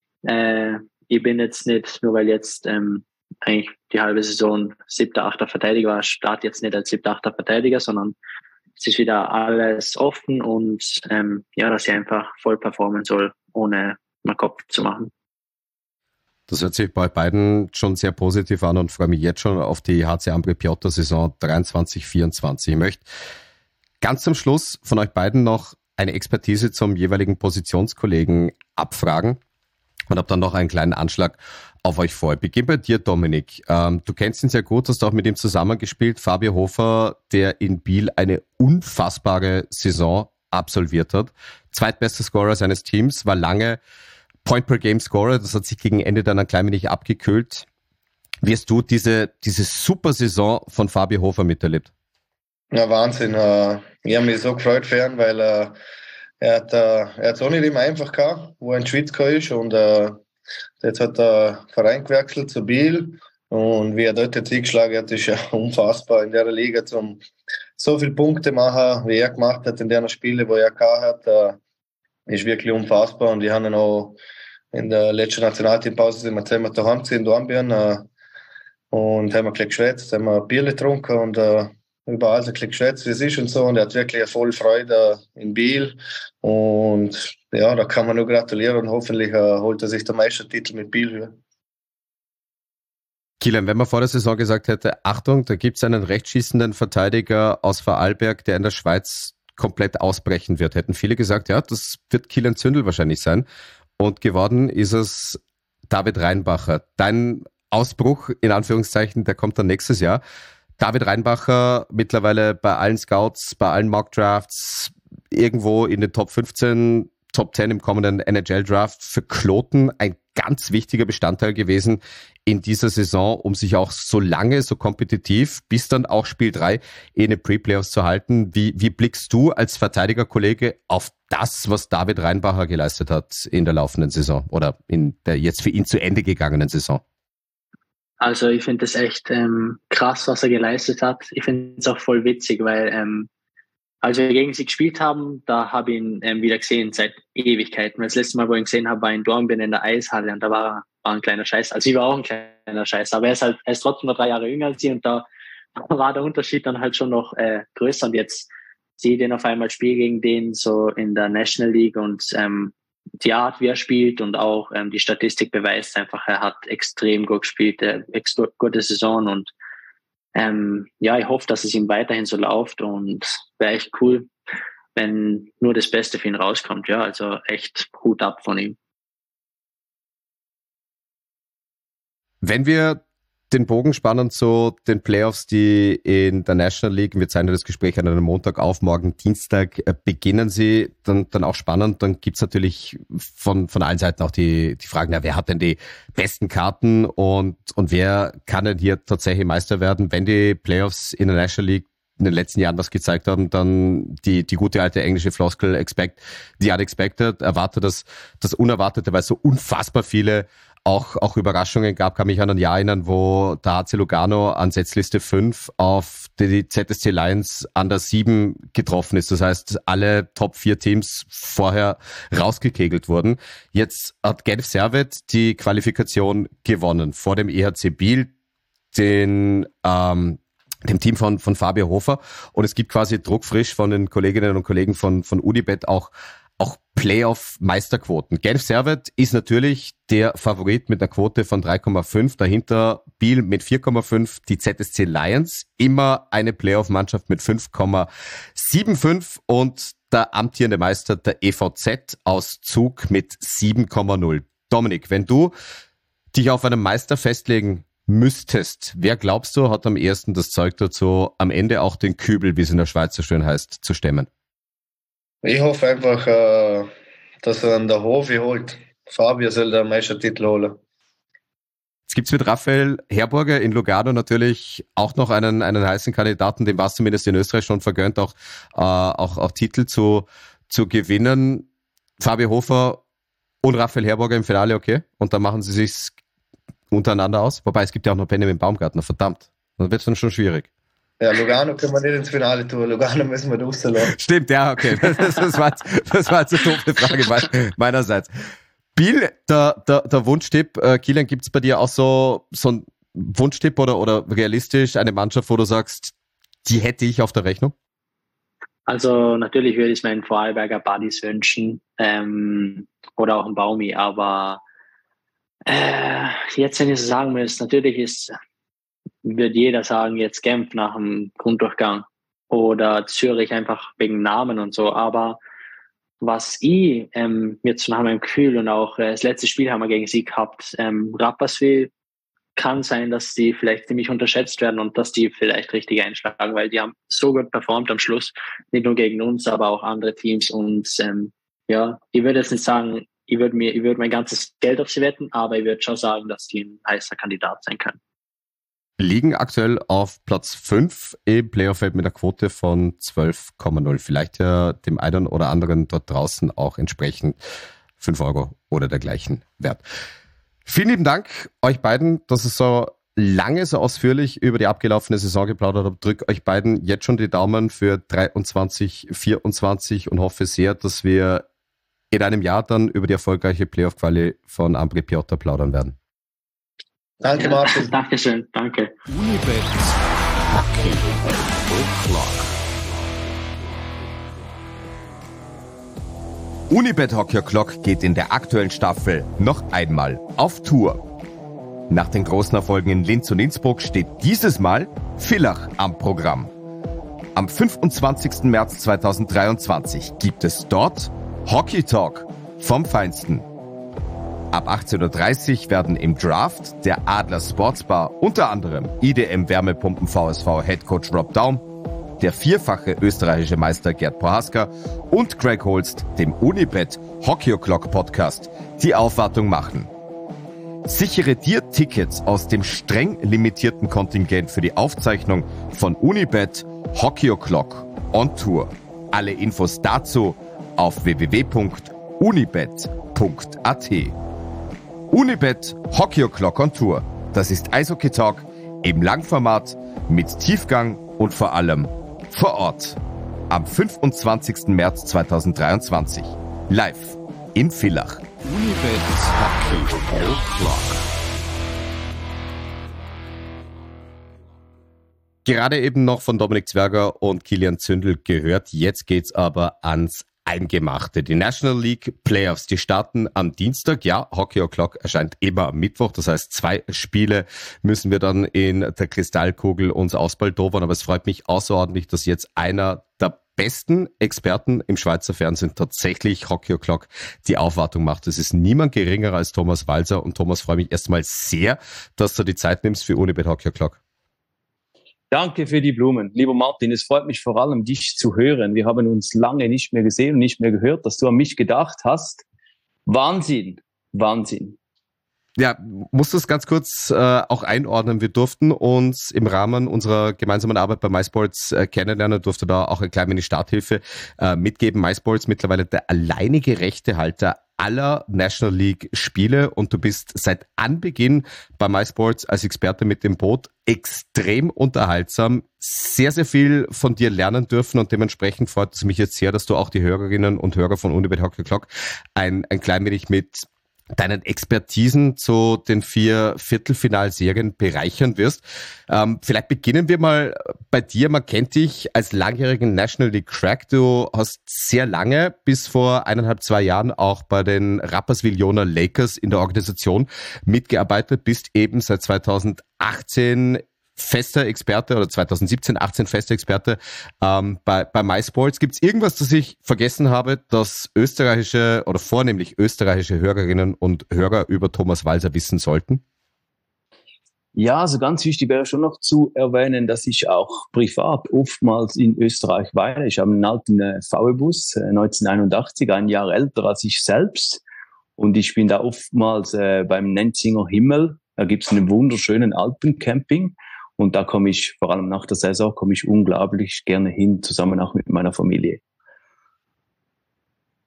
Ich bin jetzt nicht, nur weil jetzt eigentlich die halbe Saison 7., 8. Verteidiger war, starte jetzt nicht als 7., 8. Verteidiger, sondern es ist wieder alles offen und dass ich einfach voll performen soll, ohne mal Kopf zu machen. Das hört sich bei beiden schon sehr positiv an und freue mich jetzt schon auf die HC Ambri Piotta Saison 23/24. Ich möchte ganz zum Schluss von euch beiden noch eine Expertise zum jeweiligen Positionskollegen abfragen und habe dann noch einen kleinen Anschlag auf euch vor. Ich beginne bei dir, Dominik. Du kennst ihn sehr gut, hast auch mit ihm zusammengespielt. Fabio Hofer, der in Biel eine unfassbare Saison absolviert hat. Zweitbester Scorer seines Teams, war lange Point-per-Game-Scorer. Das hat sich gegen Ende dann ein klein wenig abgekühlt. Wie hast du diese super Saison von Fabio Hofer miterlebt? Ja, Wahnsinn. Ich habe mich so gefreut für ihn, weil er hat es auch nicht immer einfach gehabt, wo er in die Schweiz gekommen ist. Und jetzt hat er Verein gewechselt zu Biel. Und wie er dort jetzt eingeschlagen hat, ist ja unfassbar in der Liga, zum so viele Punkte machen, wie er gemacht hat in den Spielen, wo er gehabt hat, ist wirklich unfassbar. Und die haben ihn auch in der letzten Nationalteampause sind wir zusammen daheim gewesen, in Dornbirn, und haben ein bisschen geschwätzt, haben ein Bier getrunken und überall so ein bisschen geschwätzt, wie es ist und so. Und er hat wirklich eine volle Freude in Biel. Und ja, da kann man nur gratulieren und hoffentlich holt er sich den Meistertitel mit Biel hier. Kilian, wenn man vor der Saison gesagt hätte, Achtung, da gibt es einen rechtsschießenden Verteidiger aus Vorarlberg, der in der Schweiz komplett ausbrechen wird, hätten viele gesagt, ja, das wird Kilian Zündel wahrscheinlich sein. Und geworden ist es David Reinbacher. Dein Ausbruch, in Anführungszeichen, der kommt dann nächstes Jahr. David Reinbacher mittlerweile bei allen Scouts, bei allen Mock-Drafts, irgendwo in den Top 15, Top 10 im kommenden NHL-Draft. Für Kloten ein ganz wichtiger Bestandteil gewesen in dieser Saison, um sich auch so lange, so kompetitiv, bis dann auch Spiel 3 in den Pre-Playoffs zu halten. Wie blickst du als Verteidigerkollege auf das, was David Reinbacher geleistet hat in der laufenden Saison oder in der jetzt für ihn zu Ende gegangenen Saison? Also ich finde es echt krass, was er geleistet hat. Ich finde es auch voll witzig, weil als wir gegen sie gespielt haben, da habe ich ihn wieder gesehen seit Ewigkeiten. Das letzte Mal, wo ich ihn gesehen habe, war in Dornbirn in der Eishalle und da war ein kleiner Scheiß. Also ich war auch ein kleiner Scheiß, aber er ist trotzdem noch 3 Jahre jünger als ich und da war der Unterschied dann halt schon noch größer. Und jetzt sehe ich den auf einmal spielen gegen den so in der National League und die Art, wie er spielt und auch die Statistik beweist einfach, er hat extrem gut gespielt, gute Saison und ich hoffe, dass es ihm weiterhin so läuft und wäre echt cool, wenn nur das Beste für ihn rauskommt. Ja, also echt Hut ab von ihm. Wenn wir den Bogen spannen zu den Playoffs, die in der National League, wir zeichnen das Gespräch an einem Montag auf, morgen Dienstag beginnen sie, dann auch spannend, dann gibt's natürlich von allen Seiten auch die Fragen, wer hat denn die besten Karten und wer kann denn hier tatsächlich Meister werden, wenn die Playoffs in der National League in den letzten Jahren was gezeigt haben, dann die gute alte englische Floskel expect the unexpected, erwarte das Unerwartete, weil es so unfassbar viele auch Überraschungen gab, kann mich an ein Jahr erinnern, wo der HC Lugano an Setzliste 5 auf die ZSC Lions Under 7 getroffen ist. Das heißt, alle Top 4 Teams vorher rausgekegelt wurden. Jetzt hat Genf Servette die Qualifikation gewonnen vor dem EHC Biel, dem Team von Fabio Hofer. Und es gibt quasi druckfrisch von den Kolleginnen und Kollegen von Unibet auch Playoff-Meisterquoten. Genf Servette ist natürlich der Favorit mit einer Quote von 3,5. Dahinter Biel mit 4,5. Die ZSC Lions, immer eine Playoff-Mannschaft mit 5,75. Und der amtierende Meister, der EVZ aus Zug mit 7,0. Dominik, wenn du dich auf einen Meister festlegen müsstest, wer glaubst du, hat am ehesten das Zeug dazu, am Ende auch den Kübel, wie es in der Schweiz so schön heißt, zu stemmen? Ich hoffe einfach, dass er an der Hofe holt. Fabio soll den Meistertitel holen. Jetzt gibt's mit Raphael Herborger in Lugano natürlich auch noch einen heißen Kandidaten, dem war es zumindest in Österreich schon vergönnt, auch Titel zu gewinnen. Fabio Hofer und Raphael Herborger im Finale, okay? Und dann machen sie sich's untereinander aus. Wobei, es gibt ja auch noch Benjamin Baumgartner, verdammt. Dann wird's dann schon schwierig. Ja, Lugano können wir nicht ins Finale tun. Lugano müssen wir rauslassen. Stimmt, ja, okay. Das war jetzt eine doofe Frage meinerseits. Bill, der Wunschtipp, Kilian, gibt's bei dir auch so einen Wunschtipp oder realistisch eine Mannschaft, wo du sagst, die hätte ich auf der Rechnung? Also natürlich würde ich meinen Vorarlberger Buddies wünschen oder auch einen Baumi, aber jetzt, wenn ich so sagen müsste, natürlich wird jeder sagen, jetzt Genf nach dem Grunddurchgang oder Zürich einfach wegen Namen und so, aber was ich jetzt nach meinem Gefühl und auch das letzte Spiel haben wir gegen sie gehabt, Rapperswil kann sein, dass die vielleicht ziemlich unterschätzt werden und dass die vielleicht richtig einschlagen, weil die haben so gut performt am Schluss, nicht nur gegen uns, aber auch andere Teams und ich würde jetzt nicht sagen, ich würde mein ganzes Geld auf sie wetten, aber ich würde schon sagen, dass die ein heißer Kandidat sein können. Liegen aktuell auf Platz 5 im Playoff-Feld mit einer Quote von 12,0. Vielleicht ja dem einen oder anderen dort draußen auch entsprechend 5 Euro oder dergleichen wert. Vielen lieben Dank euch beiden, dass es so lange, so ausführlich über die abgelaufene Saison geplaudert habt. Drück euch beiden jetzt schon die Daumen für 23, 24 und hoffe sehr, dass wir in einem Jahr dann über die erfolgreiche Playoff-Quali von Ambri Piotta plaudern werden. Danke, Martin. Dankeschön, danke. Unibet Hockey O'Clock. Unibet Hockey O'Clock geht in der aktuellen Staffel noch einmal auf Tour. Nach den großen Erfolgen in Linz und Innsbruck steht dieses Mal Villach am Programm. Am 25. März 2023 gibt es dort Hockey Talk vom Feinsten. Ab 18.30 Uhr werden im Draft der Adler Sportsbar unter anderem IDM Wärmepumpen VSV Headcoach Rob Daum, der vierfache österreichische Meister Gerd Prohaska und Greg Holst, dem Unibet Hockey O'Clock Podcast, die Aufwartung machen. Sichere dir Tickets aus dem streng limitierten Kontingent für die Aufzeichnung von Unibet Hockey O'Clock on Tour. Alle Infos dazu auf www.unibet.at. Unibet Hockey O'Clock on Tour. Das ist Eishockey Talk im Langformat mit Tiefgang und vor allem vor Ort. Am 25. März 2023. Live in Villach. Unibet Hockey O'Clock. Gerade eben noch von Dominik Zwerger und Kilian Zündel gehört. Jetzt geht's aber ans Eingemachte. Die National League Playoffs, die starten am Dienstag. Ja, Hockey O'Clock erscheint immer am Mittwoch. Das heißt, 2 Spiele müssen wir dann in der Kristallkugel uns ausbaldowern. Aber es freut mich außerordentlich, dass jetzt einer der besten Experten im Schweizer Fernsehen tatsächlich Hockey O'Clock die Aufwartung macht. Es ist niemand geringerer als Thomas Walser. Und Thomas, freue mich erstmal sehr, dass du die Zeit nimmst für Unibet Hockey O'Clock. Danke für die Blumen. Lieber Martin, es freut mich vor allem, dich zu hören. Wir haben uns lange nicht mehr gesehen und nicht mehr gehört, dass du an mich gedacht hast. Wahnsinn, Wahnsinn. Ja, musst du es ganz kurz auch einordnen. Wir durften uns im Rahmen unserer gemeinsamen Arbeit bei MySports kennenlernen, durfte da auch eine kleine Starthilfe mitgeben. MySports mittlerweile der alleinige Rechtehalter aller National League Spiele und du bist seit Anbeginn bei MySports als Experte mit dem Boot, extrem unterhaltsam, sehr, sehr viel von dir lernen dürfen und dementsprechend freut es mich jetzt sehr, dass du auch die Hörerinnen und Hörer von Unibet Hockey O'Clock ein klein wenig mit deinen Expertisen zu den 4 Viertelfinalserien bereichern wirst. Vielleicht beginnen wir mal bei dir. Man kennt dich als langjährigen National League Crack. Du hast sehr lange, bis vor 1,5-2 Jahren, auch bei den Rapperswil-Jona Lakers in der Organisation mitgearbeitet, bist eben seit 2018 fester Experte oder 2017, 18 fester Experte bei MySports. Gibt es irgendwas, das ich vergessen habe, dass österreichische oder vornehmlich österreichische Hörerinnen und Hörer über Thomas Walser wissen sollten? Ja, also ganz wichtig wäre schon noch zu erwähnen, dass ich auch privat oftmals in Österreich weile. Ich habe einen alten VW-Bus, 1981, ein Jahr älter als ich selbst. Und ich bin da oftmals beim Nenzinger Himmel. Da gibt's einen wunderschönen Alpencamping. Und da komme ich, vor allem nach der Saison, komme ich unglaublich gerne hin, zusammen auch mit meiner Familie.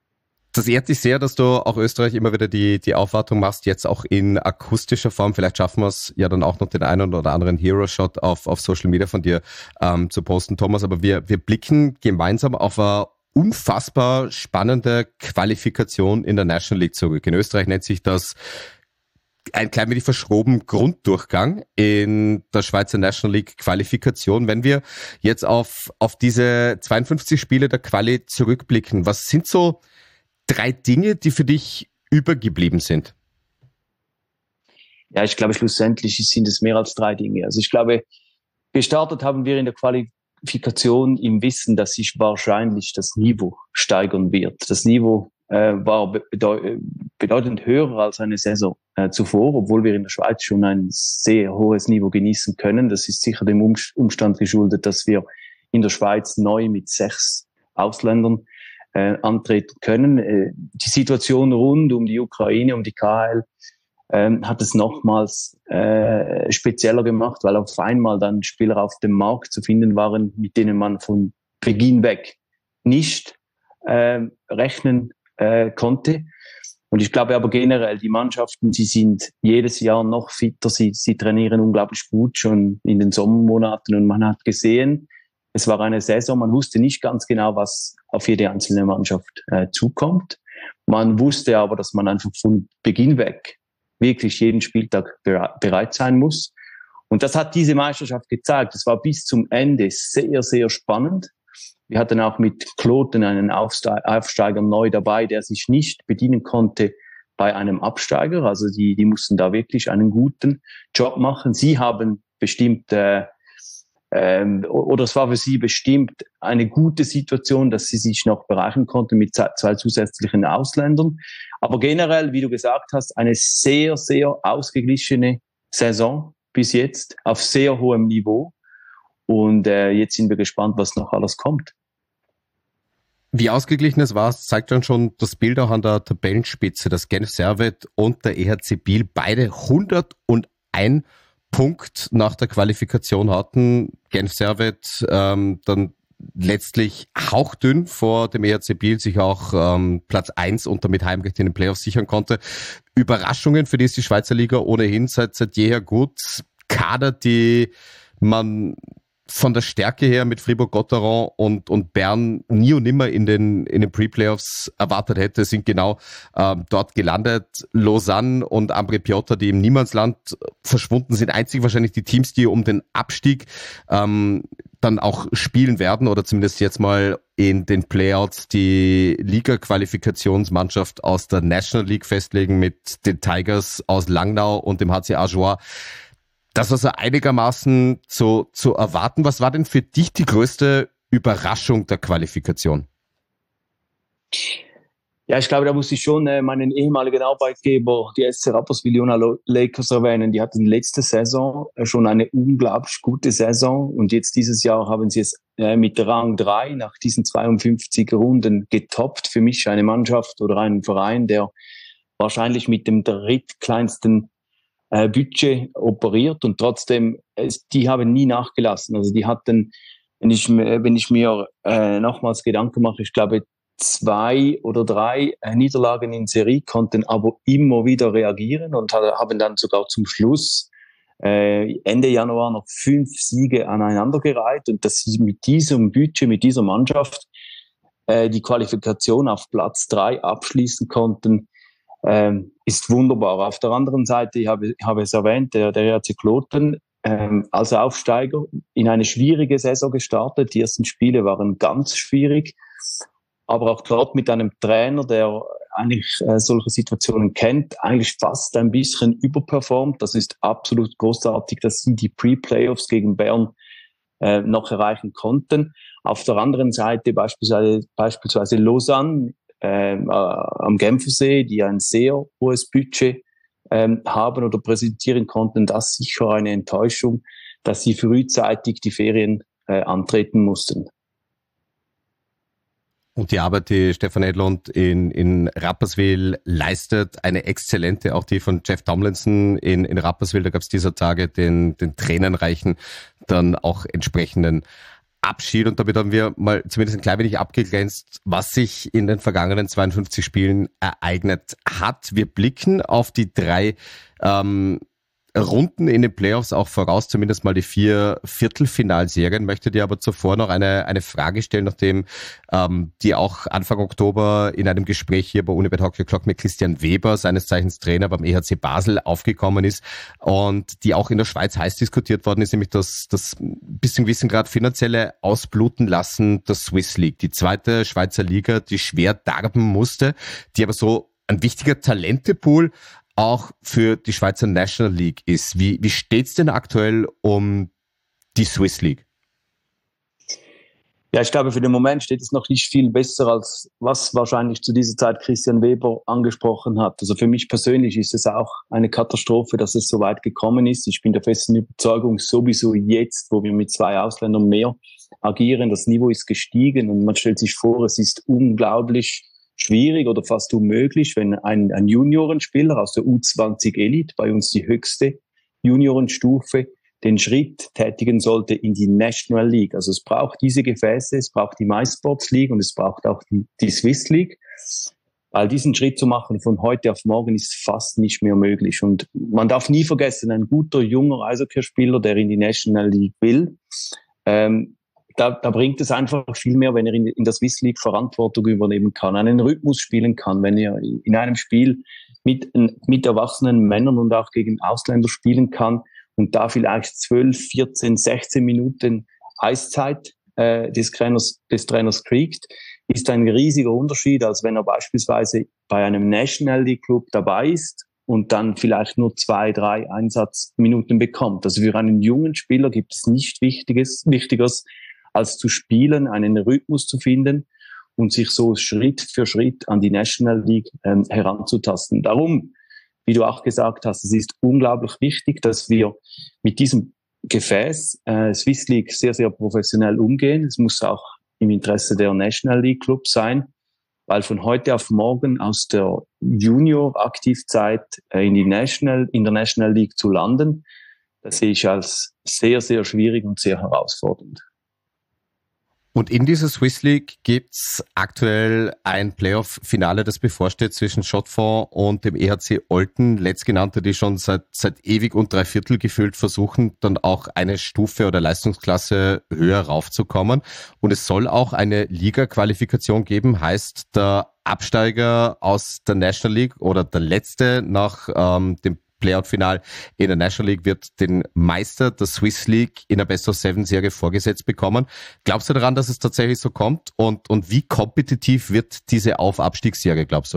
Das ehrt dich sehr, dass du auch Österreich immer wieder die Aufwartung machst, jetzt auch in akustischer Form. Vielleicht schaffen wir es ja dann auch noch den einen oder anderen Hero-Shot auf Social Media von dir zu posten, Thomas. Aber wir blicken gemeinsam auf eine unfassbar spannende Qualifikation in der National League zurück. In Österreich nennt sich das ein klein wenig verschroben Grunddurchgang in der Schweizer National League Qualifikation. Wenn wir jetzt auf diese 52 Spiele der Quali zurückblicken, was sind so 3 Dinge, die für dich übergeblieben sind? Ja, ich glaube, schlussendlich sind es mehr als 3 Dinge. Also ich glaube, gestartet haben wir in der Qualifikation im Wissen, dass sich wahrscheinlich das Niveau steigern wird. Das Niveau war bedeutend höher als eine Saison zuvor, obwohl wir in der Schweiz schon ein sehr hohes Niveau genießen können. Das ist sicher dem Umstand geschuldet, dass wir in der Schweiz neu mit 6 Ausländern antreten können. Die Situation rund um die Ukraine, um die KHL, hat es nochmals spezieller gemacht, weil auf einmal dann Spieler auf dem Markt zu finden waren, mit denen man von Beginn weg nicht rechnen konnte. Und ich glaube aber generell, die Mannschaften, sie sind jedes Jahr noch fitter, sie trainieren unglaublich gut schon in den Sommermonaten und man hat gesehen, es war eine Saison, man wusste nicht ganz genau, was auf jede einzelne Mannschaft zukommt. Man wusste aber, dass man einfach von Beginn weg wirklich jeden Spieltag bereit sein muss. Und das hat diese Meisterschaft gezeigt. Es war bis zum Ende sehr, sehr spannend. Wir hatten auch mit Kloten einen Aufsteiger neu dabei, der sich nicht bedienen konnte bei einem Absteiger. Also die mussten da wirklich einen guten Job machen. Sie haben bestimmt oder es war für sie bestimmt eine gute Situation, dass sie sich noch bereichern konnten mit 2 zusätzlichen Ausländern. Aber generell, wie du gesagt hast, eine sehr, sehr ausgeglichene Saison bis jetzt auf sehr hohem Niveau. Und jetzt sind wir gespannt, was noch alles kommt. Wie ausgeglichen es war, zeigt dann schon das Bild auch an der Tabellenspitze, dass Genf Servette und der EHC Biel beide 101 Punkt nach der Qualifikation hatten. Genf Servette dann letztlich hauchdünn vor dem EHC Biel sich auch Platz 1 und damit Heimrecht in den Playoffs sichern konnte. Überraschungen, für die ist die Schweizer Liga ohnehin seit jeher gut. Kader, die man von der Stärke her mit Fribourg-Gotteron und Bern nie und nimmer in den Pre-Playoffs erwartet hätte, sind genau dort gelandet. Lausanne und Ambri Piotta, die im Niemandsland verschwunden sind, einzig wahrscheinlich die Teams, die um den Abstieg dann auch spielen werden oder zumindest jetzt mal in den Playouts die Liga-Qualifikationsmannschaft aus der National League festlegen mit den Tigers aus Langnau und dem HC Ajoie. Das war so einigermaßen zu erwarten. Was war denn für dich die größte Überraschung der Qualifikation? Ja, ich glaube, da muss ich schon meinen ehemaligen Arbeitgeber, die SC Rapperswil-Jona Lakers, erwähnen. Die hatten letzte Saison schon eine unglaublich gute Saison und jetzt dieses Jahr haben sie es mit Rang 3 nach diesen 52 Runden getoppt. Für mich eine Mannschaft oder ein Verein, der wahrscheinlich mit dem drittkleinsten Budget operiert und trotzdem, die haben nie nachgelassen. Also die hatten, wenn ich mir nochmals Gedanken mache, ich glaube 2 oder 3 Niederlagen in Serie, konnten aber immer wieder reagieren und haben dann sogar zum Schluss Ende Januar noch 5 Siege aneinandergereiht und dass sie mit diesem Budget, mit dieser Mannschaft die Qualifikation auf Platz 3 abschließen konnten, ist wunderbar. Auf der anderen Seite, ich habe es erwähnt, der EHC Kloten als Aufsteiger in eine schwierige Saison gestartet. Die ersten Spiele waren ganz schwierig, aber auch dort mit einem Trainer, der eigentlich solche Situationen kennt, eigentlich fast ein bisschen überperformt. Das ist absolut großartig, dass sie die Pre-Playoffs gegen Bern noch erreichen konnten. Auf der anderen Seite beispielsweise Lausanne, am Genfersee, die ein sehr hohes Budget haben oder präsentieren konnten, das sicher eine Enttäuschung, dass sie frühzeitig die Ferien antreten mussten. Und die Arbeit, die Stefan Edlund in Rapperswil leistet, eine exzellente, auch die von Jeff Tomlinson in Rapperswil, da gab es dieser Tage den tränenreichen, dann auch entsprechenden Abschied, und damit haben wir mal zumindest ein klein wenig abgeglänzt, was sich in den vergangenen 52 Spielen ereignet hat. Wir blicken auf die 3 Runden in den Playoffs auch voraus, zumindest mal die 4 Viertelfinalserien. Möchte dir aber zuvor noch eine Frage stellen, nachdem die auch Anfang Oktober in einem Gespräch hier bei Unibet Hockey O'Clock mit Christian Weber, seines Zeichens Trainer beim EHC Basel, aufgekommen ist und die auch in der Schweiz heiß diskutiert worden ist, nämlich das bisschen Wissen gerade finanzielle Ausbluten lassen der Swiss League, die zweite Schweizer Liga, die schwer darben musste, die aber so ein wichtiger Talentepool auch für die Schweizer National League ist. Wie steht's denn aktuell um die Swiss League? Ja, ich glaube, für den Moment steht es noch nicht viel besser, als was wahrscheinlich zu dieser Zeit Christian Weber angesprochen hat. Also für mich persönlich ist es auch eine Katastrophe, dass es so weit gekommen ist. Ich bin der festen Überzeugung, sowieso jetzt, wo wir mit 2 Ausländern mehr agieren, das Niveau ist gestiegen und man stellt sich vor, es ist unglaublich schwierig oder fast unmöglich, wenn ein Juniorenspieler aus der U20 Elite, bei uns die höchste Juniorenstufe, den Schritt tätigen sollte in die National League. Also es braucht diese Gefäße, es braucht die MySports League und es braucht auch die Swiss League. Weil diesen Schritt zu machen von heute auf morgen ist fast nicht mehr möglich. Und man darf nie vergessen, ein guter, junger Eishockeyspieler, der in die National League will, da bringt es einfach viel mehr, wenn er in der Swiss League Verantwortung übernehmen kann, einen Rhythmus spielen kann, wenn er in einem Spiel mit erwachsenen Männern und auch gegen Ausländer spielen kann und da vielleicht 12, 14, 16 Minuten Eiszeit des Trainers kriegt, ist ein riesiger Unterschied, als wenn er beispielsweise bei einem National League Club dabei ist und dann vielleicht nur 2, 3 Einsatzminuten bekommt. Also für einen jungen Spieler gibt es nichts Wichtigeres, als zu spielen, einen Rhythmus zu finden und sich so Schritt für Schritt an die National League heranzutasten. Darum, wie du auch gesagt hast, es ist unglaublich wichtig, dass wir mit diesem Gefäß Swiss League sehr, sehr professionell umgehen. Es muss auch im Interesse der National League Club sein, weil von heute auf morgen aus der Junior-Aktivzeit in der National League zu landen, das sehe ich als sehr, sehr schwierig und sehr herausfordernd. Und in dieser Swiss League gibt's aktuell ein Playoff-Finale, das bevorsteht zwischen Schottfonds und dem EHC Olten. Letztgenannte, die schon seit ewig und 3/4 gefühlt versuchen, dann auch eine Stufe oder Leistungsklasse höher raufzukommen. Und es soll auch eine Liga-Qualifikation geben, heißt der Absteiger aus der National League oder der letzte nach dem Playout-Final in der National League wird den Meister der Swiss League in der Best-of-7-Serie vorgesetzt bekommen. Glaubst du daran, dass es tatsächlich so kommt? Und wie kompetitiv wird diese Auf-Abstiegsserie, glaubst du?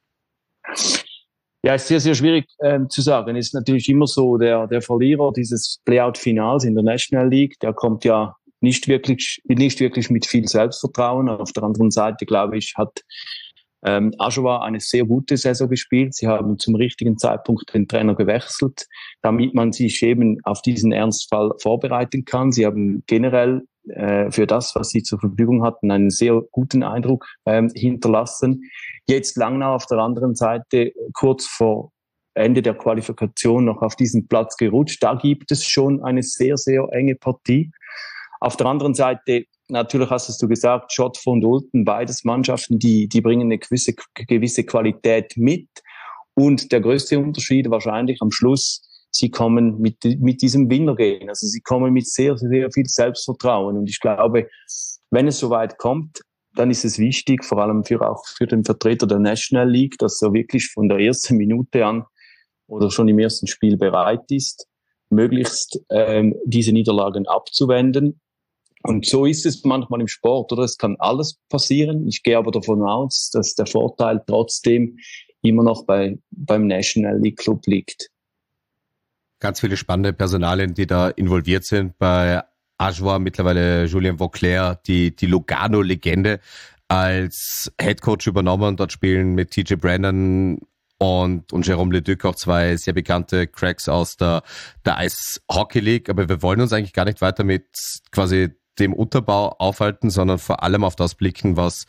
Ja, ist sehr, sehr schwierig zu sagen. Ist natürlich immer so, der Verlierer dieses Playout-Finals in der National League, der kommt ja nicht wirklich mit viel Selbstvertrauen. Auf der anderen Seite, glaube ich, hat Oshawa eine sehr gute Saison gespielt. Sie haben zum richtigen Zeitpunkt den Trainer gewechselt, damit man sich eben auf diesen Ernstfall vorbereiten kann. Sie haben generell für das, was sie zur Verfügung hatten, einen sehr guten Eindruck hinterlassen. Jetzt Langnau auf der anderen Seite kurz vor Ende der Qualifikation noch auf diesen Platz gerutscht. Da gibt es schon eine sehr, sehr enge Partie. Auf der anderen Seite, natürlich hast du gesagt, Schottfonds und Olten, beides Mannschaften, die bringen eine gewisse Qualität mit. Und der größte Unterschied wahrscheinlich am Schluss, sie kommen mit diesem Winnergehen. Also sie kommen mit sehr, sehr viel Selbstvertrauen. Und ich glaube, wenn es soweit kommt, dann ist es wichtig, vor allem auch für den Vertreter der National League, dass er wirklich von der ersten Minute an oder schon im ersten Spiel bereit ist, möglichst diese Niederlagen abzuwenden. Und so ist es manchmal im Sport, oder? Es kann alles passieren. Ich gehe aber davon aus, dass der Vorteil trotzdem immer noch beim National League Club liegt. Ganz viele spannende Personalien, die da involviert sind. Bei Oshawa mittlerweile Julien Vauclair, die Lugano-Legende, als Headcoach übernommen. Dort spielen mit TJ Brennan und Jérôme Leduc auch 2 sehr bekannte Cracks aus der Ice Hockey League. Aber wir wollen uns eigentlich gar nicht weiter mit quasi dem Unterbau aufhalten, sondern vor allem auf das blicken, was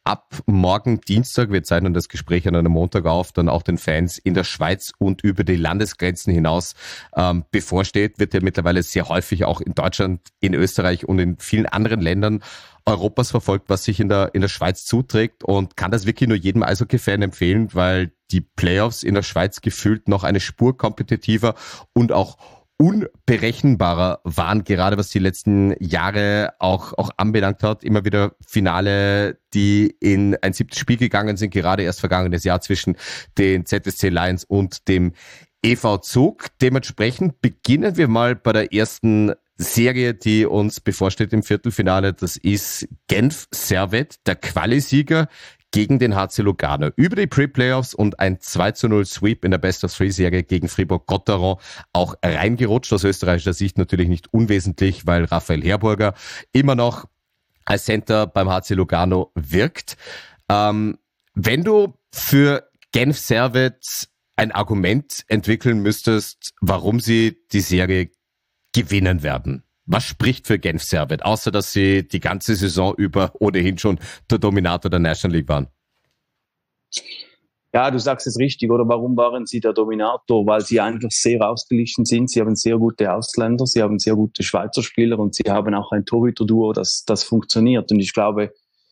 ab morgen Dienstag, wir zeichnen das Gespräch an einem Montag auf, dann auch den Fans in der Schweiz und über die Landesgrenzen hinaus bevorsteht, wird ja mittlerweile sehr häufig auch in Deutschland, in Österreich und in vielen anderen Ländern Europas verfolgt, was sich in der Schweiz zuträgt, und kann das wirklich nur jedem Eishockey-Fan empfehlen, weil die Playoffs in der Schweiz gefühlt noch eine Spur kompetitiver und auch unberechenbarer waren, gerade was die letzten Jahre auch anbelangt hat. Immer wieder Finale, die in ein 7. Spiel gegangen sind, gerade erst vergangenes Jahr zwischen den ZSC Lions und dem EV Zug. Dementsprechend beginnen wir mal bei der ersten Serie, die uns bevorsteht im Viertelfinale. Das ist Genf Servette, der Quali-Sieger gegen den HC Lugano. Über die Pre-Playoffs und ein 2-0 Sweep in der Best-of-3-Serie gegen Fribourg-Gotteron auch reingerutscht. Aus österreichischer Sicht natürlich nicht unwesentlich, weil Raphael Herburger immer noch als Center beim HC Lugano wirkt. Wenn du für Genf Servette ein Argument entwickeln müsstest, warum sie die Serie gewinnen werden, was spricht für Genf Servette, außer dass sie die ganze Saison über ohnehin schon der Dominator der National League waren? Ja, du sagst es richtig, oder? Warum waren sie der Dominator? Weil sie einfach sehr ausgeglichen sind. Sie haben sehr gute Ausländer, sie haben sehr gute Schweizer Spieler und sie haben auch ein Torhüter-Duo, das funktioniert. Und ich glaube,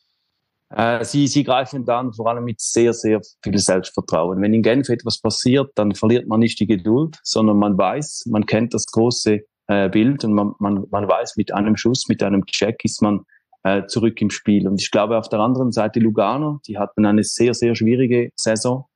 sie greifen dann vor allem mit sehr, sehr viel Selbstvertrauen. Wenn in Genf etwas passiert, dann verliert man nicht die Geduld, sondern man weiß, man kennt das große Bild und man weiß, mit einem Schuss, mit einem Check ist man zurück im Spiel. Und ich glaube, auf der anderen Seite Lugano, die hatten eine sehr, sehr schwierige Saison,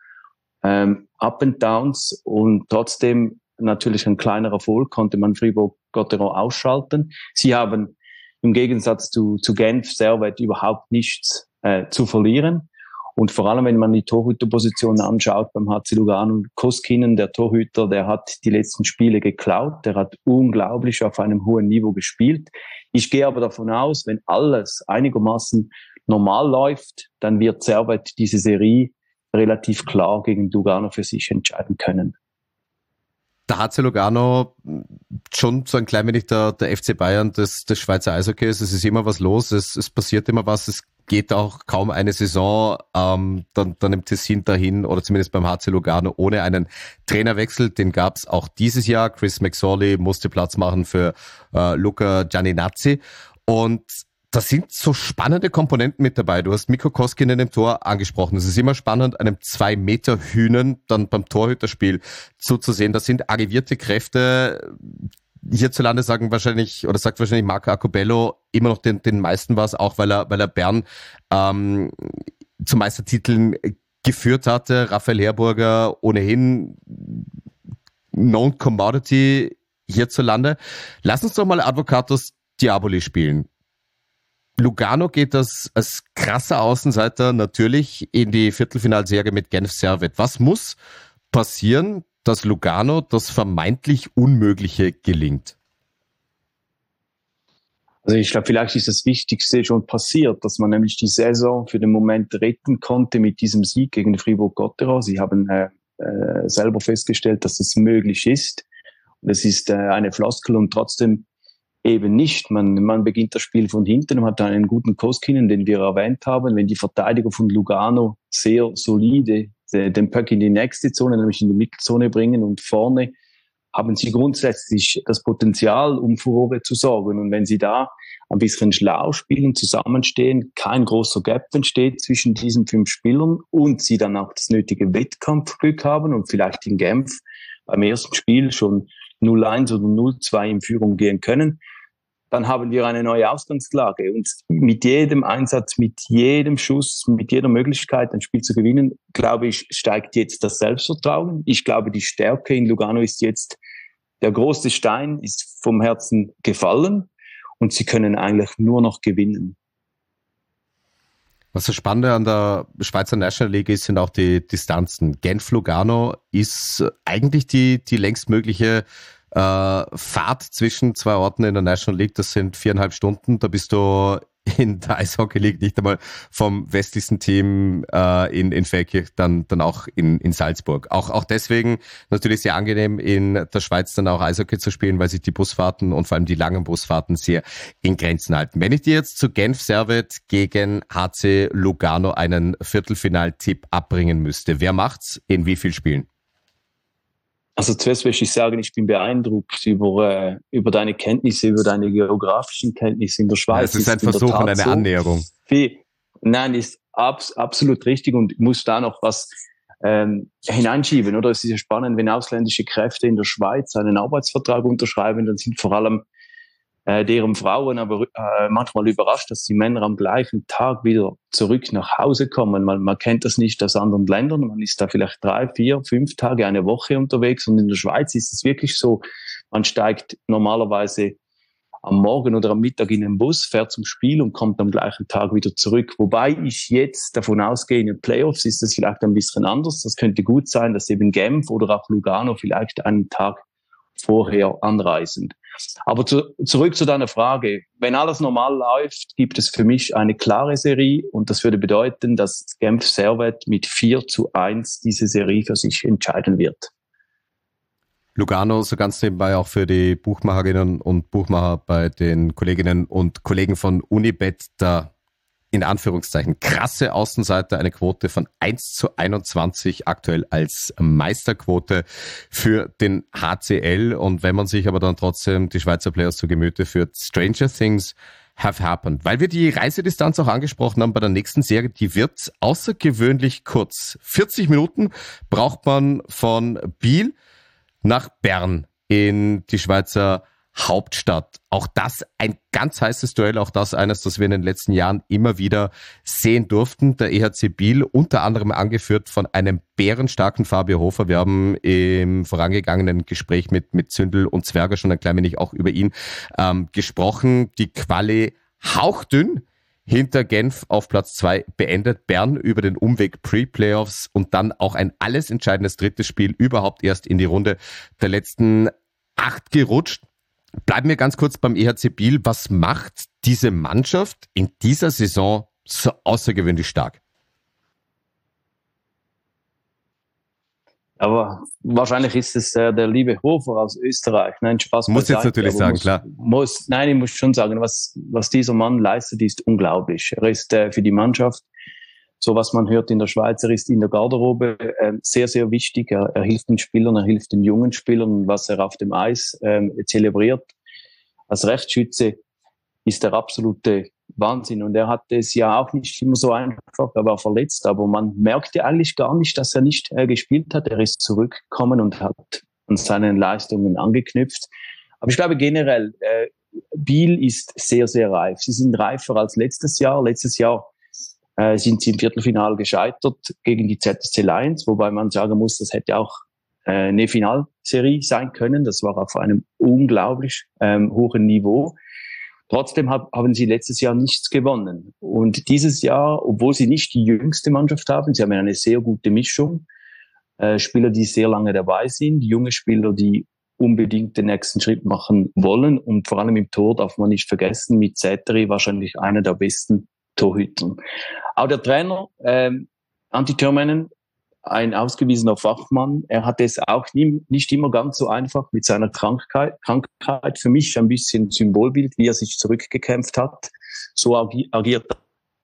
Up and Downs, und trotzdem natürlich ein kleiner Erfolg, konnte man Fribourg-Gotteron ausschalten. Sie haben im Gegensatz zu Genf Servette überhaupt nichts zu verlieren. Und vor allem, wenn man die Torhüterpositionen anschaut beim HC Lugano, Koskinen, der Torhüter, der hat die letzten Spiele geklaut, der hat unglaublich auf einem hohen Niveau gespielt. Ich gehe aber davon aus, wenn alles einigermaßen normal läuft, dann wird Servette diese Serie relativ klar gegen Lugano für sich entscheiden können. Der HC Lugano, schon so ein klein wenig der FC Bayern des Schweizer Eishockeys. Es ist immer was los, es passiert immer was, es geht auch kaum eine Saison dann im Tessin dahin, oder zumindest beim HC Lugano, ohne einen Trainerwechsel. Den gab es auch dieses Jahr. Chris McSorley musste Platz machen für Luca Gianninazzi. Und da sind so spannende Komponenten mit dabei. Du hast Mikko Koskinen im Tor angesprochen. Es ist immer spannend, einem 2-Meter-Hühnen dann beim Torhüterspiel zuzusehen. Das sind arrivierte Kräfte. Hierzulande sagt wahrscheinlich Marco Acobello immer noch den meisten was, auch weil er Bern zu Meistertiteln geführt hatte. Raphael Herburger ohnehin known commodity hierzulande. Lass uns doch mal Advocatus Diaboli spielen. Lugano geht das als krasser Außenseiter natürlich in die Viertelfinalserie mit Genf Servette. Was muss passieren, dass Lugano das vermeintlich Unmögliche gelingt? Also ich glaube, vielleicht ist das Wichtigste schon passiert, dass man nämlich die Saison für den Moment retten konnte mit diesem Sieg gegen Fribourg-Gotteron. Sie haben selber festgestellt, dass es möglich ist. Und es ist eine Floskel und trotzdem eben nicht. Man beginnt das Spiel von hinten, man hat einen guten Koskinen, den wir erwähnt haben. Wenn die Verteidiger von Lugano sehr solide den Puck in die nächste Zone, nämlich in die Mittelzone bringen, und vorne haben sie grundsätzlich das Potenzial, um Furore zu sorgen. Und wenn sie da ein bisschen schlau spielen, zusammenstehen, kein großer Gap entsteht zwischen diesen 5 Spielern und sie dann auch das nötige Wettkampfglück haben und vielleicht in Genf beim ersten Spiel schon 0-1 oder 0-2 in Führung gehen können, dann haben wir eine neue Ausgangslage. Und mit jedem Einsatz, mit jedem Schuss, mit jeder Möglichkeit, ein Spiel zu gewinnen, glaube ich, steigt jetzt das Selbstvertrauen. Ich glaube, die Stärke in Lugano ist jetzt, der große Stein ist vom Herzen gefallen und sie können eigentlich nur noch gewinnen. Was das Spannende an der Schweizer National League ist, sind auch die Distanzen. Genf-Lugano ist eigentlich die längstmögliche Fahrt zwischen 2 Orten in der National League. Das sind 4,5 Stunden. Da bist du in der Eishockey League, nicht einmal vom westlichsten Team in Feldkirch, dann auch in Salzburg. Auch deswegen natürlich sehr angenehm, in der Schweiz dann auch Eishockey zu spielen, weil sich die Busfahrten und vor allem die langen Busfahrten sehr in Grenzen halten. Wenn ich dir jetzt zu Genf Servette gegen HC Lugano einen Viertelfinaltipp abbringen müsste, wer macht's in wie vielen Spielen? Also zuerst möchte ich sagen, ich bin beeindruckt über deine Kenntnisse, über deine geografischen Kenntnisse in der Schweiz. Ja, es ist ein Versuch und eine Annäherung. Nein, ist absolut richtig, und ich muss da noch was hineinschieben. Oder es ist ja spannend, wenn ausländische Kräfte in der Schweiz einen Arbeitsvertrag unterschreiben, dann sind vor allem deren Frauen aber manchmal überrascht, dass die Männer am gleichen Tag wieder zurück nach Hause kommen. Man kennt das nicht aus anderen Ländern. Man ist da vielleicht 3, 4, 5 Tage, eine Woche unterwegs. Und in der Schweiz ist es wirklich so, man steigt normalerweise am Morgen oder am Mittag in den Bus, fährt zum Spiel und kommt am gleichen Tag wieder zurück. Wobei ich jetzt davon ausgehe, in den Playoffs ist das vielleicht ein bisschen anders. Das könnte gut sein, dass eben Genf oder auch Lugano vielleicht einen Tag vorher anreisen. Aber zurück zu deiner Frage. Wenn alles normal läuft, gibt es für mich eine klare Serie, und das würde bedeuten, dass Genf Servette mit 4:1 diese Serie für sich entscheiden wird. Lugano, so ganz nebenbei auch für die Buchmacherinnen und Buchmacher bei den Kolleginnen und Kollegen von Unibet, da in Anführungszeichen krasse Außenseiter, eine Quote von 1:21 aktuell als Meisterquote für den HCL. Und wenn man sich aber dann trotzdem die Schweizer Players zu Gemüte führt, Stranger Things have happened. Weil wir die Reisedistanz auch angesprochen haben bei der nächsten Serie, die wird außergewöhnlich kurz. 40 Minuten braucht man von Biel nach Bern in die Schweizer Hauptstadt. Auch das ein ganz heißes Duell, auch das eines, das wir in den letzten Jahren immer wieder sehen durften. Der EHC Biel, unter anderem angeführt von einem bärenstarken Fabio Hofer. Wir haben im vorangegangenen Gespräch mit Zündel und Zwerger schon ein klein wenig auch über ihn gesprochen. Die Quali hauchdünn hinter Genf auf Platz 2 beendet. Bern über den Umweg Pre-Playoffs und dann auch ein alles entscheidendes drittes Spiel überhaupt erst in die Runde der letzten 8 gerutscht. Bleiben wir ganz kurz beim EHC Biel. Was macht diese Mannschaft in dieser Saison so außergewöhnlich stark? Aber wahrscheinlich ist es der liebe Hofer aus Österreich. Nein, Spaß. Muss jetzt natürlich sagen, klar. Ich muss schon sagen, was dieser Mann leistet, ist unglaublich. Er ist für die Mannschaft, so was man hört in der Schweiz, er ist in der Garderobe sehr, sehr wichtig. Er hilft den Spielern, er hilft den jungen Spielern, was er auf dem Eis zelebriert. Als Rechtsschütze ist der absolute Wahnsinn. Und er hatte es ja auch nicht immer so einfach. Er war verletzt, aber man merkte eigentlich gar nicht, dass er nicht gespielt hat. Er ist zurückgekommen und hat an seinen Leistungen angeknüpft. Aber ich glaube generell, Biel ist sehr, sehr reif. Sie sind reifer als letztes Jahr. Letztes Jahr sind sie im Viertelfinale gescheitert gegen die ZSC Lions, wobei man sagen muss, das hätte auch eine Finalserie sein können. Das war auf einem unglaublich hohen Niveau. Trotzdem haben sie letztes Jahr nichts gewonnen. Und dieses Jahr, obwohl sie nicht die jüngste Mannschaft haben, sie haben eine sehr gute Mischung. Spieler, die sehr lange dabei sind, junge Spieler, die unbedingt den nächsten Schritt machen wollen. Und vor allem im Tor darf man nicht vergessen, mit Zeteri wahrscheinlich einer der besten Torhüter. Auch der Trainer, Antti Törmänen, ein ausgewiesener Fachmann. Er hatte es auch nicht immer ganz so einfach mit seiner Krankheit. Für mich ein bisschen Symbolbild, wie er sich zurückgekämpft hat. So agiert er.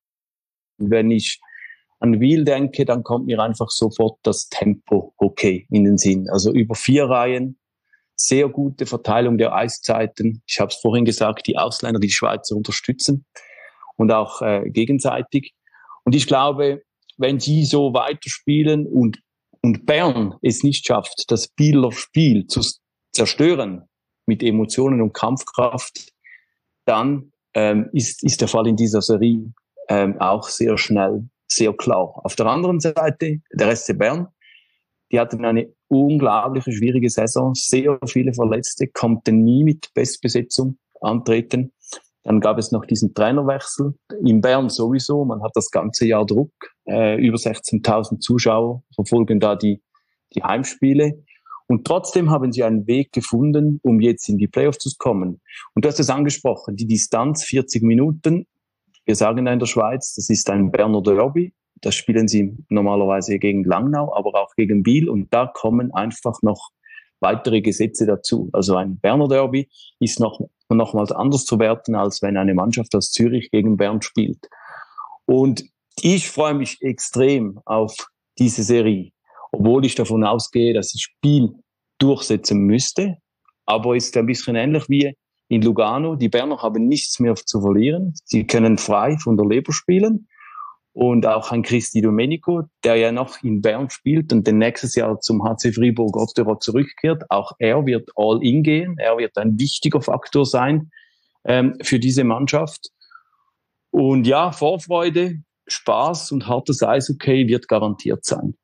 Wenn ich an Wiel denke, dann kommt mir einfach sofort das Tempo-Hockey in den Sinn. Also über 4 Reihen, sehr gute Verteilung der Eiszeiten. Ich habe es vorhin gesagt, die Ausländer, die Schweizer unterstützen und auch gegenseitig. Und ich glaube, wenn sie so weiterspielen und Bern es nicht schafft, das Bieler Spiel zu zerstören mit Emotionen und Kampfkraft, dann ist der Fall in dieser Serie auch sehr schnell, sehr klar. Auf der anderen Seite, der SC Bern, die hatten eine unglaublich schwierige Saison, sehr viele Verletzte, konnten nie mit Bestbesetzung antreten. Dann gab es noch diesen Trainerwechsel. In Bern sowieso. Man hat das ganze Jahr Druck. Über 16.000 Zuschauer verfolgen da die Heimspiele. Und trotzdem haben sie einen Weg gefunden, um jetzt in die Playoffs zu kommen. Und du hast es angesprochen, die Distanz 40 Minuten. Wir sagen in der Schweiz, das ist ein Berner Derby. Das spielen sie normalerweise gegen Langnau, aber auch gegen Biel. Und da kommen einfach noch weitere Gesetze dazu. Also ein Berner Derby ist nochmals anders zu werten, als wenn eine Mannschaft aus Zürich gegen Bern spielt. Und ich freue mich extrem auf diese Serie, obwohl ich davon ausgehe, dass das Spiel durchsetzen müsste. Aber es ist ein bisschen ähnlich wie in Lugano. Die Berner haben nichts mehr zu verlieren. Sie können frei von der Leber spielen. Und auch ein Cristi Domenico, der ja noch in Bern spielt und dann nächstes Jahr zum HC Fribourg-Gotteron zurückkehrt, auch er wird all in gehen. Er wird ein wichtiger Faktor sein für diese Mannschaft. Und ja, Vorfreude, Spaß und hartes Eishockey wird garantiert sein.